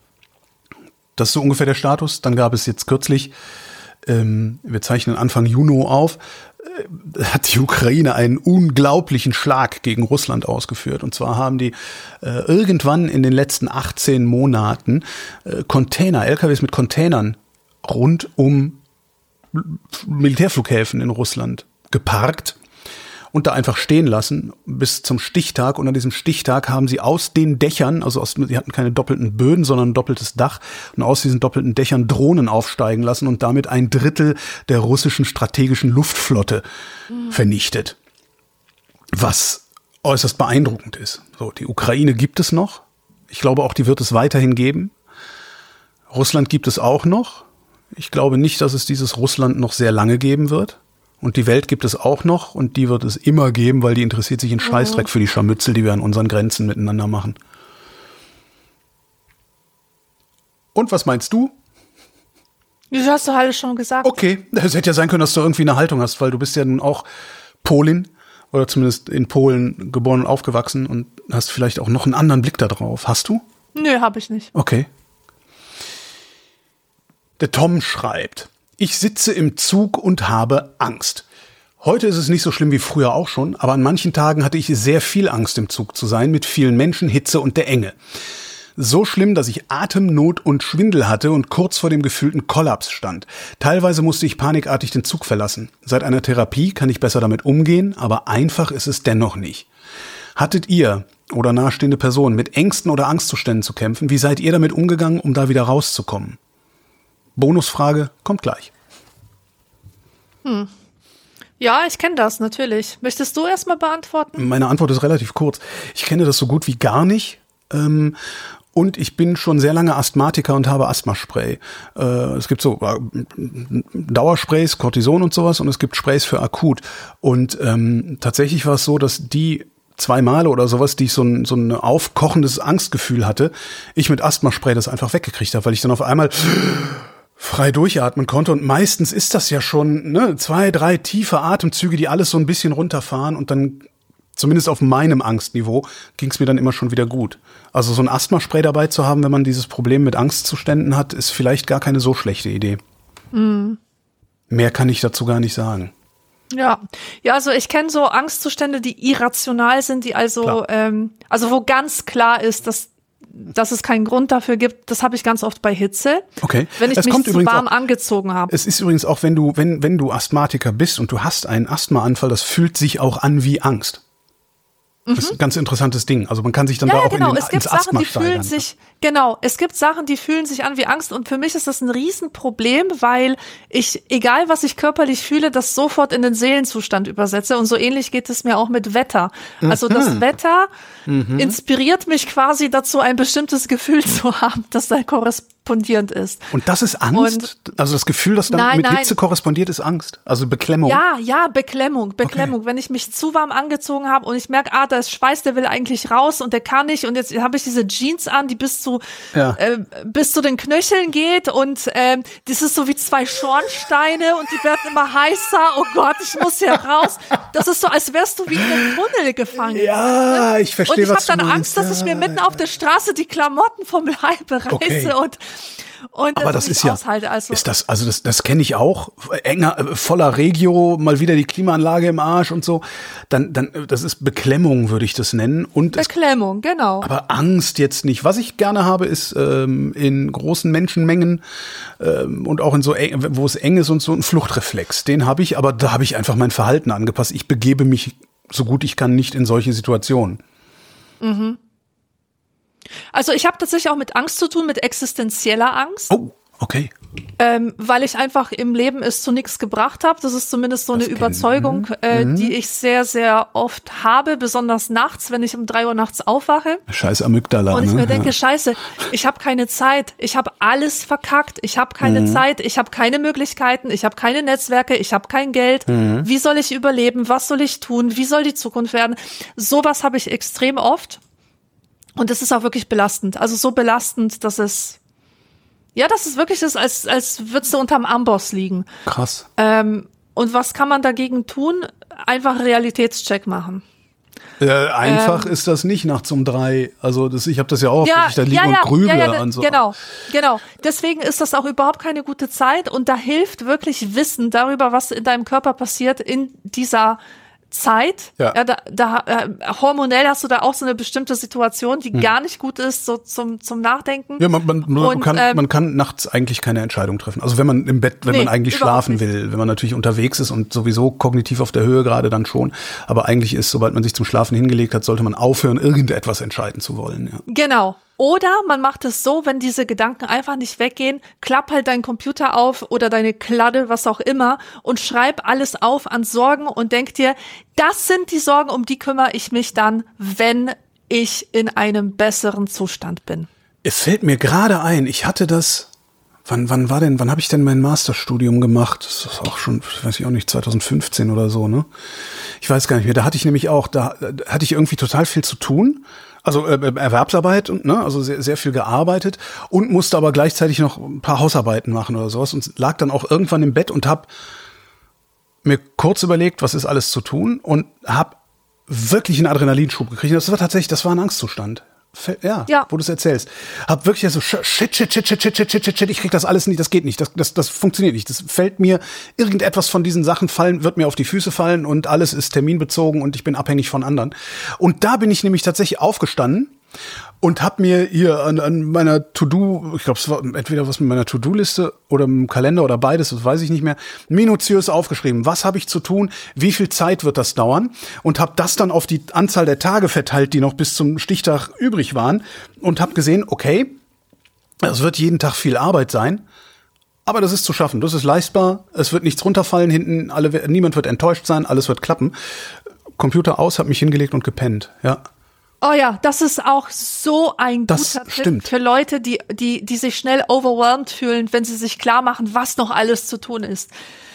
Das ist so ungefähr der Status. Dann gab es jetzt kürzlich, ähm, wir zeichnen Anfang Juni auf, äh, hat die Ukraine einen unglaublichen Schlag gegen Russland ausgeführt. Und zwar haben die äh, irgendwann in den letzten achtzehn Monaten äh, Container, L K Ws mit Containern rund um Militärflughäfen in Russland geparkt und da einfach stehen lassen bis zum Stichtag. Und an diesem Stichtag haben sie aus den Dächern, also aus, sie hatten keine doppelten Böden, sondern ein doppeltes Dach, und aus diesen doppelten Dächern Drohnen aufsteigen lassen und damit ein Drittel der russischen strategischen Luftflotte mhm. vernichtet. Was äußerst beeindruckend ist. So, die Ukraine gibt es noch. Ich glaube auch, die wird es weiterhin geben. Russland gibt es auch noch. Ich glaube nicht, dass es dieses Russland noch sehr lange geben wird. Und die Welt gibt es auch noch, und die wird es immer geben, weil die interessiert sich in Scheißdreck für die Scharmützel, die wir an unseren Grenzen miteinander machen. Und was meinst du? Das hast du alles schon gesagt. Okay, es hätte ja sein können, dass du irgendwie eine Haltung hast, weil du bist ja nun auch Polin oder zumindest in Polen geboren und aufgewachsen und hast vielleicht auch noch einen anderen Blick da drauf. Hast du? Nö, habe ich nicht. Okay. Der Tom schreibt: Ich sitze im Zug und habe Angst. Heute ist es nicht so schlimm wie früher auch schon, aber an manchen Tagen hatte ich sehr viel Angst, im Zug zu sein, mit vielen Menschen, Hitze und der Enge. So schlimm, dass ich Atemnot und Schwindel hatte und kurz vor dem gefühlten Kollaps stand. Teilweise musste ich panikartig den Zug verlassen. Seit einer Therapie kann ich besser damit umgehen, aber einfach ist es dennoch nicht. Hattet ihr oder nahestehende Personen mit Ängsten oder Angstzuständen zu kämpfen? Wie seid ihr damit umgegangen, um da wieder rauszukommen? Bonusfrage kommt gleich. Hm. Ja, ich kenne das natürlich. Möchtest du erstmal beantworten? Meine Antwort ist relativ kurz. Ich kenne das so gut wie gar nicht. Ähm, und ich bin schon sehr lange Asthmatiker und habe Asthmaspray. Äh, es gibt so äh, Dauersprays, Cortison und sowas, und es gibt Sprays für akut. Und ähm, tatsächlich war es so, dass die zwei Male oder sowas, die ich so ein, so ein aufkochendes Angstgefühl hatte, ich mit Asthmaspray das einfach weggekriegt habe, weil ich dann auf einmal frei durchatmen konnte. Und meistens ist das ja schon ne, zwei, drei tiefe Atemzüge, die alles so ein bisschen runterfahren, und dann, zumindest auf meinem Angstniveau, ging es mir dann immer schon wieder gut. Also so ein Asthmaspray dabei zu haben, wenn man dieses Problem mit Angstzuständen hat, ist vielleicht gar keine so schlechte Idee. Mhm. Mehr kann ich dazu gar nicht sagen. Ja, ja, also ich kenne so Angstzustände, die irrational sind, die also, ähm, also wo ganz klar ist, dass dass es keinen Grund dafür gibt. Das habe ich ganz oft bei Hitze. Okay. Wenn ich es mich kommt zu warm auch, angezogen habe. Es ist übrigens auch, wenn du, wenn, wenn du Asthmatiker bist und du hast einen Asthmaanfall, das fühlt sich auch an wie Angst. Das ist ein ganz interessantes Ding. Also man kann sich dann Ja, da ja, auch genau. in den, Es gibt ins Sachen, Asthma die fühlen steigern. sich, genau, es gibt Sachen, die fühlen sich an wie Angst und für mich ist das ein Riesenproblem, weil ich, egal was ich körperlich fühle, das sofort in den Seelenzustand übersetze und so ähnlich geht es mir auch mit Wetter. Also Mhm. das Wetter mhm. inspiriert mich quasi dazu, ein bestimmtes Gefühl zu haben, das da korrespondierend ist. Und das ist Angst? Und also das Gefühl, das dann nein, mit nein. Hitze korrespondiert, ist Angst? Also Beklemmung? Ja, ja, Beklemmung, Beklemmung. Okay. Wenn ich mich zu warm angezogen habe und ich merke, ah, da ist Schweiß, der will eigentlich raus und der kann nicht und jetzt habe ich diese Jeans an, die bis zu Ja. äh, bis zu den Knöcheln geht und ähm, das ist so wie zwei Schornsteine und die werden immer heißer. Oh Gott, ich muss hier raus. Das ist so, als wärst du wie in einem Tunnel gefangen. Ja, ich verstehe, und ich was habe du dann meinst. Angst, dass ich mir mitten auf der Straße die Klamotten vom Leibe reiße Okay. und Und aber das ich ist ja, aushalte. Also, ist das, also das, das kenne ich auch, enger, äh, voller Regio, mal wieder die Klimaanlage im Arsch und so, dann, dann, äh, das ist Beklemmung, würde ich das nennen. Und es, Beklemmung, genau. aber Angst jetzt nicht. Was ich gerne habe, ist ähm, in großen Menschenmengen ähm, und auch in so, eng, wo es eng ist und so, ein Fluchtreflex. Den habe ich, aber da habe ich einfach mein Verhalten angepasst. Ich begebe mich so gut ich kann nicht in solche Situationen. Mhm. Also ich habe tatsächlich auch mit Angst zu tun, mit existenzieller Angst. Oh, okay. Ähm, weil ich einfach im Leben es zu nichts gebracht habe. Das ist zumindest so Das eine kenn- Überzeugung, äh, die ich sehr, sehr oft habe, besonders nachts, wenn ich um drei Uhr nachts aufwache. Scheiß Amygdala. Und ich ne? mir denke, ja. scheiße, ich habe keine Zeit, ich habe alles verkackt, ich habe keine Mhm. Zeit, ich habe keine Möglichkeiten, ich habe keine Netzwerke, ich habe kein Geld. Mhm. Wie soll ich überleben? Was soll ich tun? Wie soll die Zukunft werden? Sowas habe ich extrem oft. Und es ist auch wirklich belastend. Also so belastend, dass es, ja, dass es wirklich ist, als, als würdest du unterm Amboss liegen. Krass. Ähm, und was kann man dagegen tun? Einfach Realitätscheck machen. Äh, einfach Ähm, ist das nicht nachts um drei. Also das, ich habe das ja auch, Ja, dass ich da liege ja, ja, und grüble ja, ja, und so. genau, genau. Deswegen ist das auch überhaupt keine gute Zeit und da hilft wirklich Wissen darüber, was in deinem Körper passiert in dieser Zeit. Ja. Ja, da, da äh, hormonell hast du da auch so eine bestimmte Situation, die hm. gar nicht gut ist, so zum zum Nachdenken. Ja, man, man, man, Und, kann, ähm, man kann nachts eigentlich keine Entscheidung treffen. Also wenn man im Bett, wenn Nee, man eigentlich überhaupt schlafen nicht. will, wenn man natürlich unterwegs ist und sowieso kognitiv auf der Höhe gerade dann schon. Aber eigentlich ist, sobald man sich zum Schlafen hingelegt hat, sollte man aufhören, irgendetwas entscheiden zu wollen. Ja. Genau. Oder man macht es so, wenn diese Gedanken einfach nicht weggehen, klapp halt deinen Computer auf oder deine Kladde, was auch immer, und schreib alles auf an Sorgen und denk dir, das sind die Sorgen, um die kümmere ich mich dann, wenn ich in einem besseren Zustand bin. Es fällt mir gerade ein, ich hatte das, wann, wann war denn, wann habe ich denn mein Masterstudium gemacht? Das ist auch schon, weiß ich auch nicht, zwanzig fünfzehn oder so, ne? Ich weiß gar nicht mehr, da hatte ich nämlich auch, da, da hatte ich irgendwie total viel zu tun. Also äh, Erwerbsarbeit und ne, also sehr, sehr viel gearbeitet und musste aber gleichzeitig noch ein paar Hausarbeiten machen oder sowas und lag dann auch irgendwann im Bett und habe mir kurz überlegt, was ist alles zu tun und habe wirklich einen Adrenalinschub gekriegt. Das war tatsächlich, das war ein Angstzustand. Ja, Ja. wo du es erzählst. Hab wirklich so shit, shit, shit, shit, shit, shit, shit, shit, shit, ich krieg das alles nicht, das geht nicht, das, das, das funktioniert nicht. Das fällt mir, irgendetwas von diesen Sachen fallen, wird mir auf die Füße fallen und alles ist terminbezogen und ich bin abhängig von anderen. Und da bin ich nämlich tatsächlich aufgestanden und hab mir hier an, an meiner To-Do, ich glaube, es war entweder was mit meiner To-Do-Liste oder im Kalender oder beides, das weiß ich nicht mehr, minutiös aufgeschrieben. Was habe ich zu tun? Wie viel Zeit wird das dauern? Und habe das dann auf die Anzahl der Tage verteilt, die noch bis zum Stichtag übrig waren und habe gesehen, okay, es wird jeden Tag viel Arbeit sein, aber das ist zu schaffen, das ist leistbar, es wird nichts runterfallen hinten, alle, niemand wird enttäuscht sein, alles wird klappen. Computer aus, habe mich hingelegt und gepennt, ja. Oh ja, das ist auch so ein Das guter stimmt. Tipp für Leute, die, die, die sich schnell overwhelmed fühlen, wenn sie sich klar machen, was noch alles zu tun ist.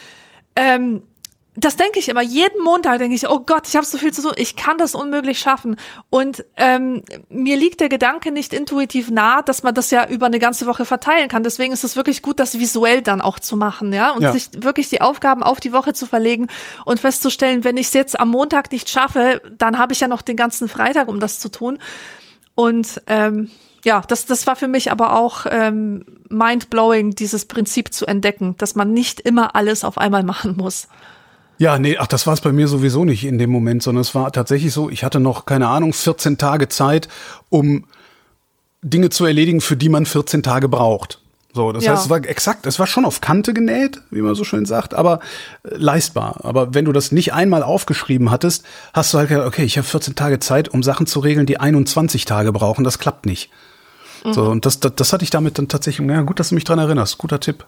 Ähm, das denke ich immer. Jeden Montag denke ich, oh Gott, ich habe so viel zu tun, ich kann das unmöglich schaffen. Und ähm, mir liegt der Gedanke nicht intuitiv nah, dass man das ja über eine ganze Woche verteilen kann. Deswegen ist es wirklich gut, das visuell dann auch zu machen, ja, und Ja. sich wirklich die Aufgaben auf die Woche zu verlegen und festzustellen, wenn ich es jetzt am Montag nicht schaffe, dann habe ich ja noch den ganzen Freitag, um das zu tun. Und ähm, ja, das, das war für mich aber auch ähm, mindblowing, dieses Prinzip zu entdecken, dass man nicht immer alles auf einmal machen muss. Ja, nee, ach, das war es bei mir sowieso nicht in dem Moment, sondern es war tatsächlich so, ich hatte noch, keine Ahnung, vierzehn Tage Zeit, um Dinge zu erledigen, für die man vierzehn Tage braucht. So, das Ja. heißt, es war exakt, es war schon auf Kante genäht, wie man so schön sagt, aber äh, leistbar. Aber wenn du das nicht einmal aufgeschrieben hattest, hast du halt gedacht, okay, ich habe vierzehn Tage Zeit, um Sachen zu regeln, die einundzwanzig Tage brauchen. Das klappt nicht. Mhm. So, und das, das, das hatte ich damit dann tatsächlich, ja, gut, dass du mich dran erinnerst. Guter Tipp.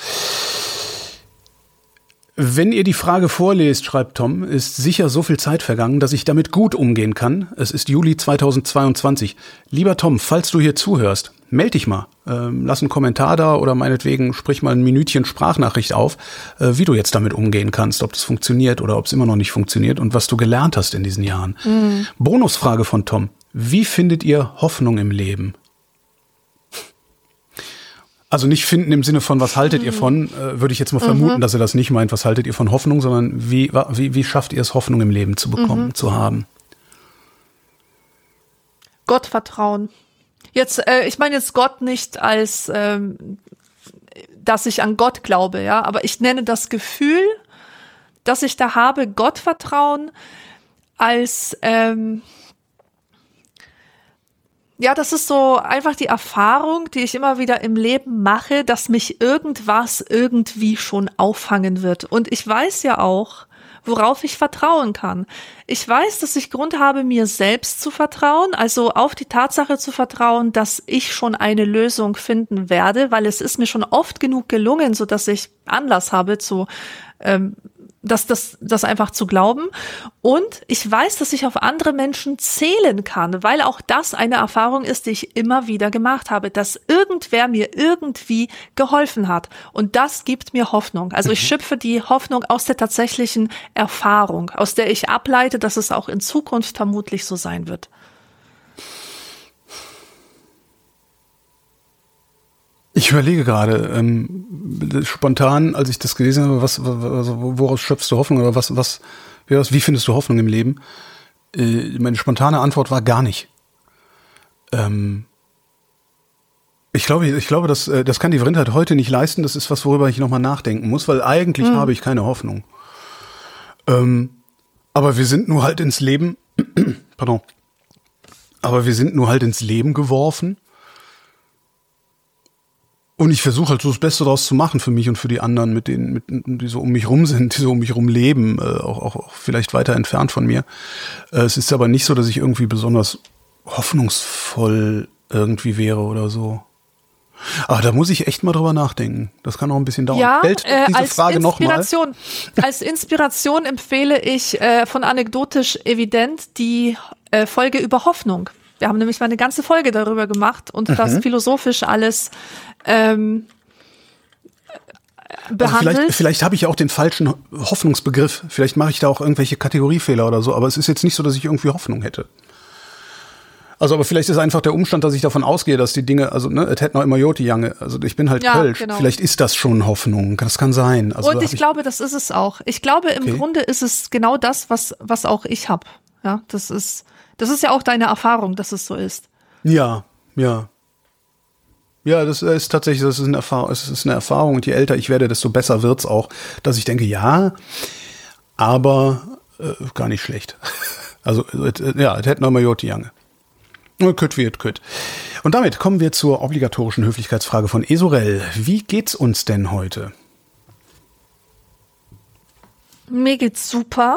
Wenn ihr die Frage vorlest, schreibt Tom, ist sicher so viel Zeit vergangen, dass ich damit gut umgehen kann. Es ist Juli zweitausendzweiundzwanzig. Lieber Tom, falls du hier zuhörst, meld dich mal. Ähm, lass einen Kommentar da oder meinetwegen sprich mal ein Minütchen Sprachnachricht auf, äh, wie du jetzt damit umgehen kannst, ob das funktioniert oder ob es immer noch nicht funktioniert und was du gelernt hast in diesen Jahren. Mhm. Bonusfrage von Tom. Wie findet ihr Hoffnung im Leben? Also nicht finden im Sinne von, was haltet ihr von, äh, würde ich jetzt mal vermuten, mhm. dass er das nicht meint, was haltet ihr von Hoffnung, sondern wie, wie, wie schafft ihr es, Hoffnung im Leben zu bekommen, mhm. zu haben? Gottvertrauen. Jetzt, äh, ich meine jetzt Gott nicht als, ähm, dass ich an Gott glaube, ja, aber ich nenne das Gefühl, dass ich da habe, Gottvertrauen als, ähm, ja, das ist so einfach die Erfahrung, die ich immer wieder im Leben mache, dass mich irgendwas irgendwie schon auffangen wird. Und ich weiß ja auch, worauf ich vertrauen kann. Ich weiß, dass ich Grund habe, mir selbst zu vertrauen, also auf die Tatsache zu vertrauen, dass ich schon eine Lösung finden werde, weil es ist mir schon oft genug gelungen, so dass ich Anlass habe zu ähm, Das, das, das einfach zu glauben. Und ich weiß, dass ich auf andere Menschen zählen kann, weil auch das eine Erfahrung ist, die ich immer wieder gemacht habe, dass irgendwer mir irgendwie geholfen hat. Und das gibt mir Hoffnung. Also ich schöpfe die Hoffnung aus der tatsächlichen Erfahrung, aus der ich ableite, dass es auch in Zukunft vermutlich so sein wird. Ich überlege gerade, ähm, spontan, als ich das gelesen habe, was, also woraus schöpfst du Hoffnung oder was, was, wie findest du Hoffnung im Leben? Äh, meine spontane Antwort war gar nicht. Ähm, ich glaube, ich glaube, das, das kann die Vrindheit heute nicht leisten. Das ist was, worüber ich nochmal nachdenken muss, weil eigentlich mhm. habe ich keine Hoffnung. Ähm, aber wir sind nur halt ins Leben, pardon, aber wir sind nur halt ins Leben geworfen. Und ich versuche halt so das Beste daraus zu machen für mich und für die anderen, mit denen, mit, die so um mich rum sind, die so um mich rum leben, äh, auch, auch, auch vielleicht weiter entfernt von mir. Äh, es ist aber nicht so, dass ich irgendwie besonders hoffnungsvoll irgendwie wäre oder so. Aber da muss ich echt mal drüber nachdenken. Das kann auch ein bisschen dauern. Ja, Stellt äh, diese als Frage Inspiration, noch mal. Als Inspiration empfehle ich äh, von Anekdotisch Evident die äh, Folge über Hoffnung. Wir haben nämlich mal eine ganze Folge darüber gemacht und mhm. das philosophisch alles ähm, behandelt. Also vielleicht vielleicht habe ich auch den falschen Hoffnungsbegriff. Vielleicht mache ich da auch irgendwelche Kategoriefehler oder so. Aber es ist jetzt nicht so, dass ich irgendwie Hoffnung hätte. Also, aber vielleicht ist einfach der Umstand, dass ich davon ausgehe, dass die Dinge, also, ne, es hätte noch immer Joti Jange. Also, ich bin halt ja, Kölsch. Genau. Vielleicht ist das schon Hoffnung. Das kann sein. Also, und ich, ich glaube, das ist es auch. Ich glaube, im okay. Grunde ist es genau das, was, was auch ich habe. Ja, das ist, das ist ja auch deine Erfahrung, dass es so ist. Ja, ja. Ja, das ist tatsächlich, das ist eine Erfahrung, es ist eine Erfahrung und je älter ich werde, desto besser wird's auch, dass ich denke, ja, aber äh, gar nicht schlecht. Also, äh, ja, es hätte noch mal Joti Jange. Kütt wie es kütt. Und damit kommen wir zur obligatorischen Höflichkeitsfrage von Esorel. Wie geht's uns denn heute? Mir geht's super.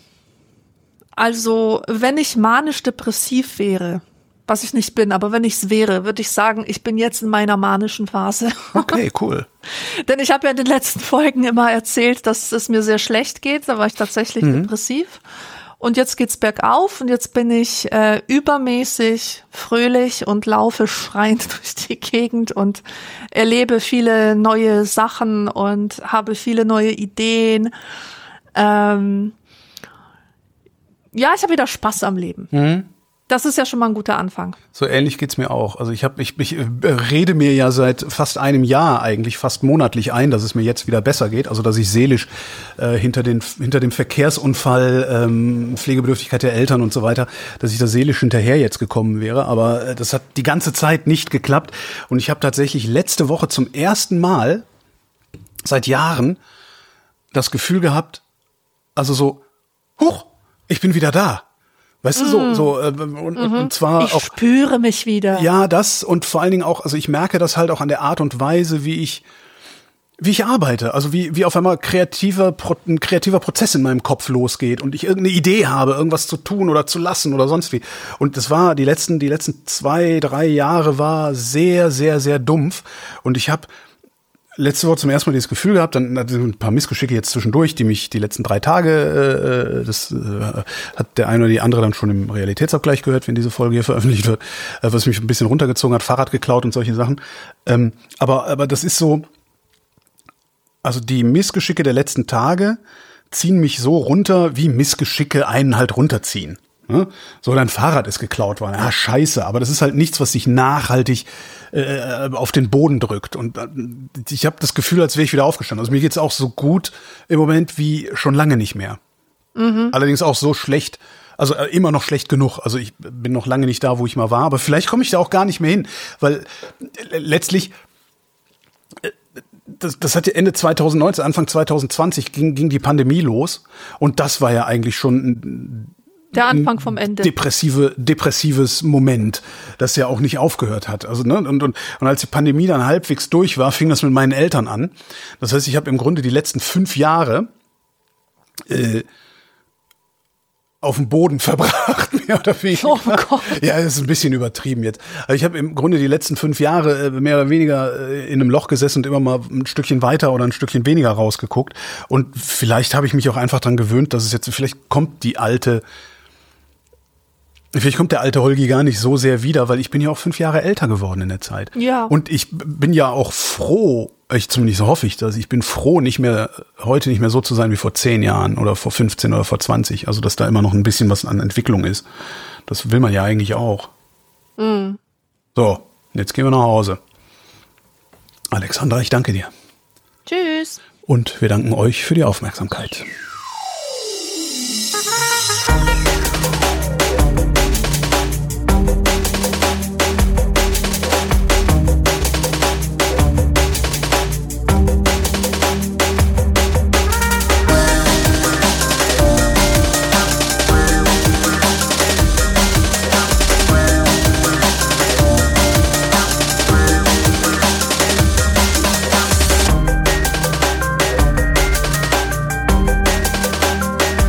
Also, wenn ich manisch-depressiv wäre, was ich nicht bin, aber wenn ich es wäre, würde ich sagen, ich bin jetzt in meiner manischen Phase. Okay, cool. Denn ich habe ja in den letzten Folgen immer erzählt, dass es mir sehr schlecht geht. Da war ich tatsächlich mhm. depressiv. Und jetzt geht's bergauf und jetzt bin ich äh, übermäßig fröhlich und laufe schreiend durch die Gegend und erlebe viele neue Sachen und habe viele neue Ideen. Ähm, ja, ich habe wieder Spaß am Leben. Mhm. Das ist ja schon mal ein guter Anfang. So ähnlich geht's mir auch. Also ich habe ich, ich rede mir ja seit fast einem Jahr eigentlich fast monatlich ein, dass es mir jetzt wieder besser geht. Also dass ich seelisch äh, hinter den hinter dem Verkehrsunfall, ähm, Pflegebedürftigkeit der Eltern und so weiter, dass ich da seelisch hinterher jetzt gekommen wäre. Aber äh, das hat die ganze Zeit nicht geklappt. Und ich habe tatsächlich letzte Woche zum ersten Mal seit Jahren das Gefühl gehabt, Also so, huch, ich bin wieder da. Weißt du, so, so, äh, und, mhm. und zwar ich auch. Ich spüre mich wieder. Ja, das und vor allen Dingen auch, also ich merke das halt auch an der Art und Weise, wie ich, wie ich arbeite. Also wie, wie auf einmal kreativer, ein kreativer Prozess in meinem Kopf losgeht und ich irgendeine Idee habe, irgendwas zu tun oder zu lassen oder sonst wie. Und das war, die letzten, die letzten zwei, drei Jahre war sehr, sehr, sehr dumpf. Und ich habe letzte Woche zum ersten Mal dieses Gefühl gehabt, dann hatte ich ein paar Missgeschicke jetzt zwischendurch, die mich die letzten drei Tage, äh, das äh, hat der eine oder die andere dann schon im Realitätsabgleich gehört, wenn diese Folge hier veröffentlicht wird, äh, was mich ein bisschen runtergezogen hat, Fahrrad geklaut und solche Sachen. Ähm, aber, aber das ist so, also die Missgeschicke der letzten Tage ziehen mich so runter, wie Missgeschicke einen halt runterziehen. So, dein Fahrrad ist geklaut worden. Ah, scheiße. Aber das ist halt nichts, was sich nachhaltig äh, auf den Boden drückt. Und äh, ich habe das Gefühl, als wäre ich wieder aufgestanden. Also mir geht's auch so gut im Moment wie schon lange nicht mehr. Mhm. Allerdings auch so schlecht, also äh, immer noch schlecht genug. Also ich bin noch lange nicht da, wo ich mal war. Aber vielleicht komme ich da auch gar nicht mehr hin. Weil äh, letztlich äh, Das, das hat ja Ende zwanzig neunzehn, Anfang zwanzig zwanzig ging, ging die Pandemie los. Und das war ja eigentlich schon ein, der Anfang vom Ende. Depressive, depressives Moment, das ja auch nicht aufgehört hat. Also, ne, und, und, und als die Pandemie dann halbwegs durch war, fing das mit meinen Eltern an. Das heißt, ich habe im Grunde die letzten fünf Jahre äh, auf dem Boden verbracht, mehr oder weniger. Oh Gott. Ja, das ist ein bisschen übertrieben jetzt. Also ich habe im Grunde die letzten fünf Jahre mehr oder weniger in einem Loch gesessen und immer mal ein Stückchen weiter oder ein Stückchen weniger rausgeguckt. Und vielleicht habe ich mich auch einfach dran gewöhnt, dass es jetzt, vielleicht kommt die alte, vielleicht kommt der alte Holgi gar nicht so sehr wieder, weil ich bin ja auch fünf Jahre älter geworden in der Zeit. Ja. Und ich bin ja auch froh, ich zumindest so hoffe ich das, ich bin froh, nicht mehr, heute nicht mehr so zu sein wie vor zehn Jahren oder vor fünfzehn oder vor zwanzig. Also, dass da immer noch ein bisschen was an Entwicklung ist. Das will man ja eigentlich auch. Mhm. So, jetzt gehen wir nach Hause. Alexandra, ich danke dir. Tschüss. Und wir danken euch für die Aufmerksamkeit.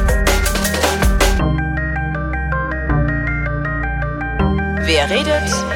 Wer redet,